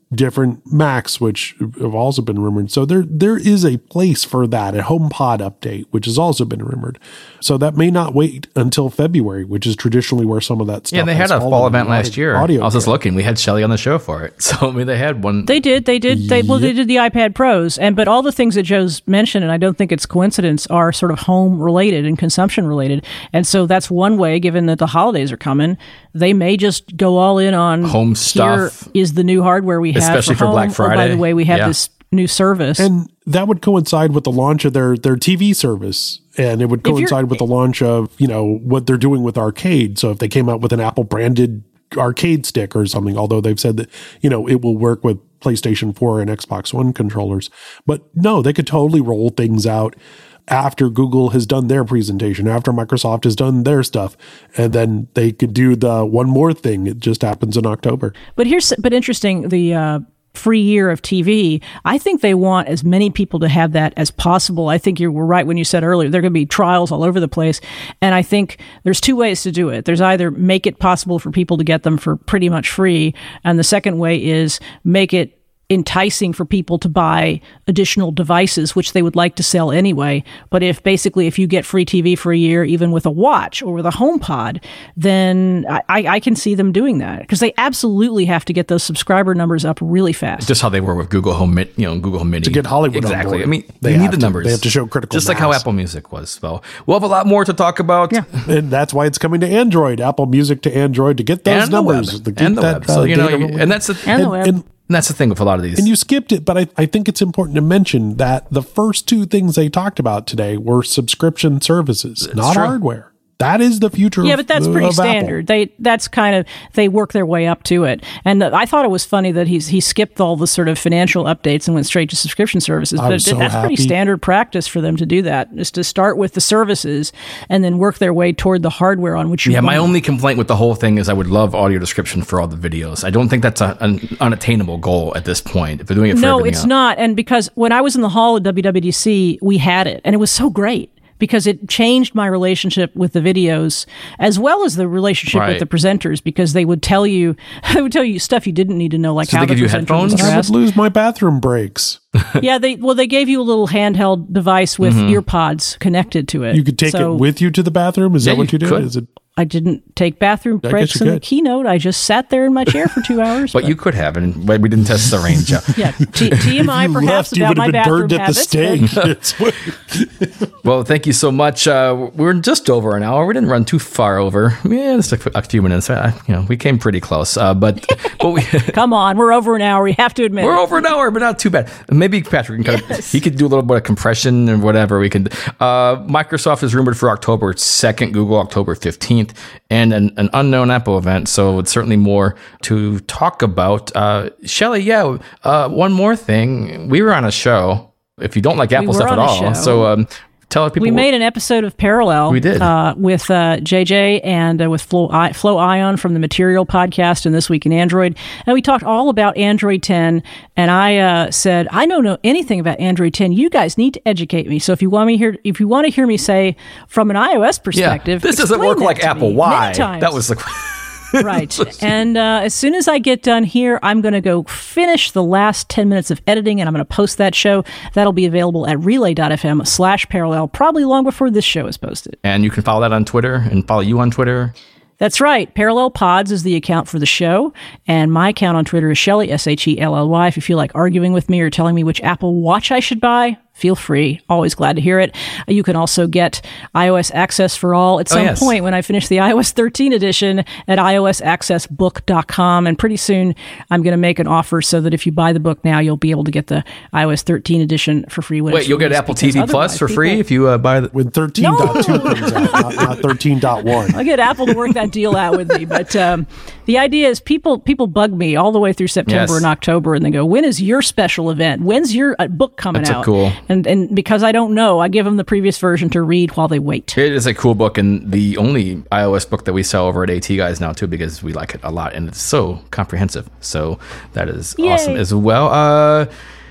different Macs, which have also been rumored. So there there is a place for that, a HomePod update, which has also been rumored. So that may not wait until February, which is traditionally where some of that stuff. Yeah, they had has a fall fallen. event last year. Audio I was just kit. looking. We had Shelly on the show for it. So, I mean, they had one. They did. They did. They well, they did the iPad Pros, and but all the things that Joe's mentioned, and I don't think it's coincidence, are sort of home related and consumption related. And so that's one way. Given that the holidays are coming, they may just go all in on Home stuff. Here is the new hardware we have, Especially for home. Black Oh, by Friday. the way, we have Yeah. this new service. And that would coincide with the launch of their their T V service, and it would If you're- coincide with the launch of, you know, what they're doing with arcade. So if they came out with an Apple branded arcade stick or something, although they've said that, you know, it will work with PlayStation four and Xbox One controllers. But no, they could totally roll things out after Google has done their presentation, after Microsoft has done their stuff, and then they could do the one more thing. It just happens in October. But here's but interesting, the uh, free year of T V. I think they want as many people to have that as possible. I think you were right when you said earlier there are going to be trials all over the place, and I think there's two ways to do it. There's either make it possible for people to get them for pretty much free, and the second way is make it enticing for people to buy additional devices, which they would like to sell anyway. But if basically if you get free T V for a year, even with a watch or with a HomePod, then I, I can see them doing that because they absolutely have to get those subscriber numbers up really fast. Just how they were with Google Home, Mi- you know, Google Home Mini To get Hollywood on exactly. board, I mean, they you need have the to- numbers. they have to show critical just like how mass. Apple Music was. So we'll have a lot more to talk about. Yeah. And that's why it's coming to Android, Apple Music to Android, to get those And the numbers. web. to get And the that, web. So, uh, you know, data- you- and that's the And the and- web. and- And that's the thing with a lot of these. And you skipped it, but I, I think it's important to mention that the first two things they talked about today were subscription services, not true. hardware. That is the future. Yeah, of, but that's pretty of Apple. standard. They that's kind of they work their way up to it. And I thought it was funny that he's he skipped all the sort of financial updates and went straight to subscription services. I'm But so that's pretty happy. standard practice for them to do that, is to start with the services and then work their way toward the hardware on which you Yeah, my want. only complaint with the whole thing is I would love audio description for all the videos. I don't think that's a, an unattainable goal at this point. If they're doing it for No, everything it's else. not. And because when I was in the hall at W W D C, we had it, and it was so great because it changed my relationship with the videos as well as the relationship Right. with the presenters, because they would tell you they would tell you stuff you didn't need to know, like So how they the give you presenter was headphones? I dressed. would lose my bathroom breaks. Yeah, they well they gave you a little handheld device with ear pods connected to it. You could take So it with you to the bathroom. Is Yeah, that what you you did? could. Is it? I didn't take bathroom I breaks guess in you the could. keynote. I just sat there in my chair for two hours. But you could have, and we didn't test the range. yeah, T- T M I If you perhaps left, you about would my have been bathroom burned at the habits. stake. but- It's what- Well, thank you so much. Uh, we're just over an hour. We didn't run too far over. Yeah, just a, a few minutes. Uh, you know, we came pretty close. Uh, but but we Come on, we're over an hour. We have to admit we're it. over an hour, but not too bad. Maybe Patrick can kind of, he could do a little bit of compression and whatever we can. Uh, Microsoft is rumored for October second, Google October fifteenth, and an, an unknown Apple event. So it's certainly more to talk about. Uh, Shelly, yeah. Uh, one more thing. We were on a show. If you don't like Apple were stuff at on a all, show. so um, tell people We made an episode of Parallel. We did. uh, with uh, J J and uh, with Flo, I- Flo Ion from the Material podcast and This Week in Android, and we talked all about Android ten. And I uh, said, I don't know anything about Android ten. You guys need to educate me. So if you want me hear, if you want to hear me say from an iOS perspective, this doesn't explain work that like to Apple. me Why? many times. That was the. Right. And uh, as soon as I get done here, I'm going to go finish the last ten minutes of editing, and I'm going to post that show. That'll be available at relay.fm slash parallel, probably long before this show is posted. And you can follow that on Twitter and follow you on Twitter. That's right. Parallel Pods is the account for the show, and my account on Twitter is Shelly, S H E L L Y. If you feel like arguing with me or telling me which Apple Watch I should buy, feel free. Always glad to hear it. You can also get iOS Access for All at some yes. point when I finish the iOS thirteen edition at ios access book dot com. And pretty soon I'm going to make an offer so that if you buy the book now, you'll be able to get the iOS thirteen edition for free. When Wait, it's you'll get released, Apple because T V Plus otherwise for free people- if you uh, buy the. when thirteen point two comes out, not, not thirteen point one. I'll get Apple to work that deal out with me. But um, the idea is people people bug me all the way through September Yes. and October, and they go, when is your special event? When's your uh, book coming That's a out? cool- And and because I don't know, I give them the previous version to read while they wait. It is a cool book and the only iOS book that we sell over at AT Guys now too, because we like it a lot and it's so comprehensive. So that is Yay. awesome as well. Uh,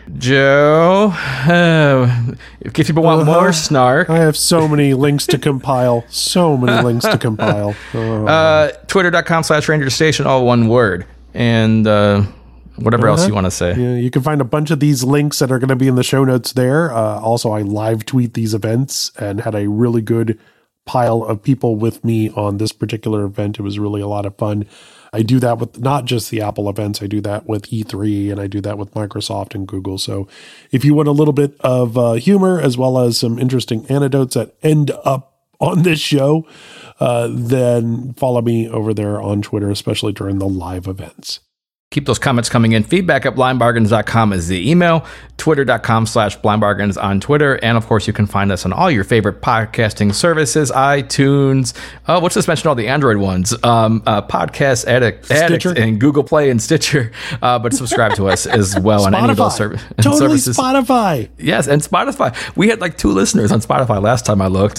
Joe, uh, if people want more snark, I have so many links to compile. So many links to compile. Oh. uh, twitter.com slash Ranger Station, all one word. And uh, whatever Uh-huh. else you want to say. Yeah, you can find a bunch of these links that are going to be in the show notes there. Uh, also, I live tweet these events and had a really good pile of people with me on this particular event. It was really a lot of fun. I do that with not just the Apple events. I do that with E three and I do that with Microsoft and Google. So if you want a little bit of uh, humor as well as some interesting anecdotes that end up on this show, uh, then follow me over there on Twitter, especially during the live events. Keep those comments coming in. Feedback at blind bargains dot com is the email. Twitter.com slash blindbargains on Twitter. And of course, you can find us on all your favorite podcasting services, iTunes. Oh, what's this mention? All the Android ones. Um, uh, Podcast Addict, Addict and Google Play and Stitcher. Uh, but subscribe to us as well on any of those serv- totally services. Spotify. Yes, and Spotify. We had like two listeners on Spotify last time I looked.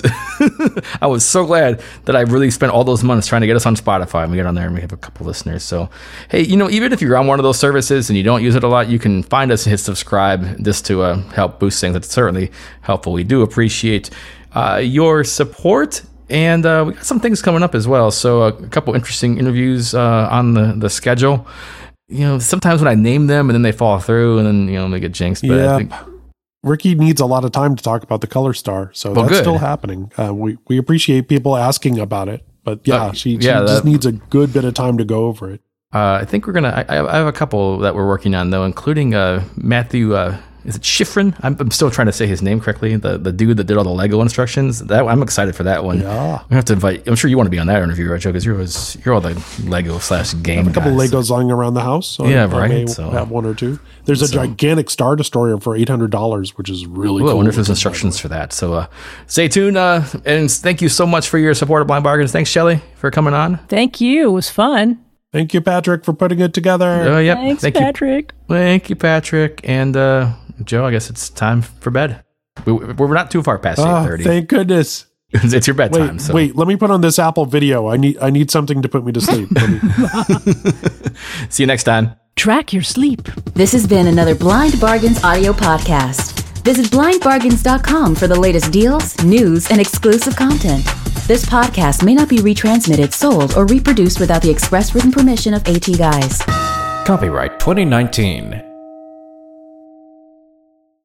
I was so glad that I really spent all those months trying to get us on Spotify. And we get on there and we have a couple listeners. So, hey, you know, even if you're on one of those services and you don't use it a lot, you can find us and hit subscribe just to uh, help boost things. It's certainly helpful. We do appreciate uh, your support. And uh, we got some things coming up as well. So a couple interesting interviews uh, on the, the schedule. You know, sometimes when I name them and then they fall through and then, you know, they get jinxed. But Yeah. I think Ricky needs a lot of time to talk about the Color Star, so Well, that's good. still happening. Uh, we we appreciate people asking about it, but yeah, Uh, she, she yeah, just that- needs a good bit of time to go over it. Uh, I think we're gonna. I, I have a couple that we're working on though, including uh, Matthew. Uh, is it Schifrin? I'm, I'm still trying to say his name correctly. The the dude that did all the Lego instructions. That I'm excited for that one. Yeah. We have to invite. I'm sure you want to be on that interview, right, Joe? Because you're always- you're all the Lego slash game. I have a couple guys. Legos lying around the house. So Yeah, I right, may so- have one or two. There's a so- gigantic Star Destroyer for eight hundred dollars, which is really Ooh, cool. I wonder if there's instructions for that. So uh, stay tuned. Uh, and thank you so much for your support of Blind Bargains. Thanks, Shelley, for coming on. Thank you. It was fun. Thank you, Patrick, for putting it together. Uh, yep. Thanks, Thank Patrick. you. Thank you, Patrick. And uh, Joe, I guess it's time for bed. We, we're not too far past Ah, eight thirty. thank goodness. It's your bedtime. Wait, so. wait. Let me put on this Apple video. I need I need something to put me to sleep. Let me- See you next time. Track your sleep. This has been another Blind Bargains audio podcast. Visit blind bargains dot com for the latest deals, news, and exclusive content. This podcast may not be retransmitted, sold, or reproduced without the express written permission of AT Guys. Copyright twenty nineteen.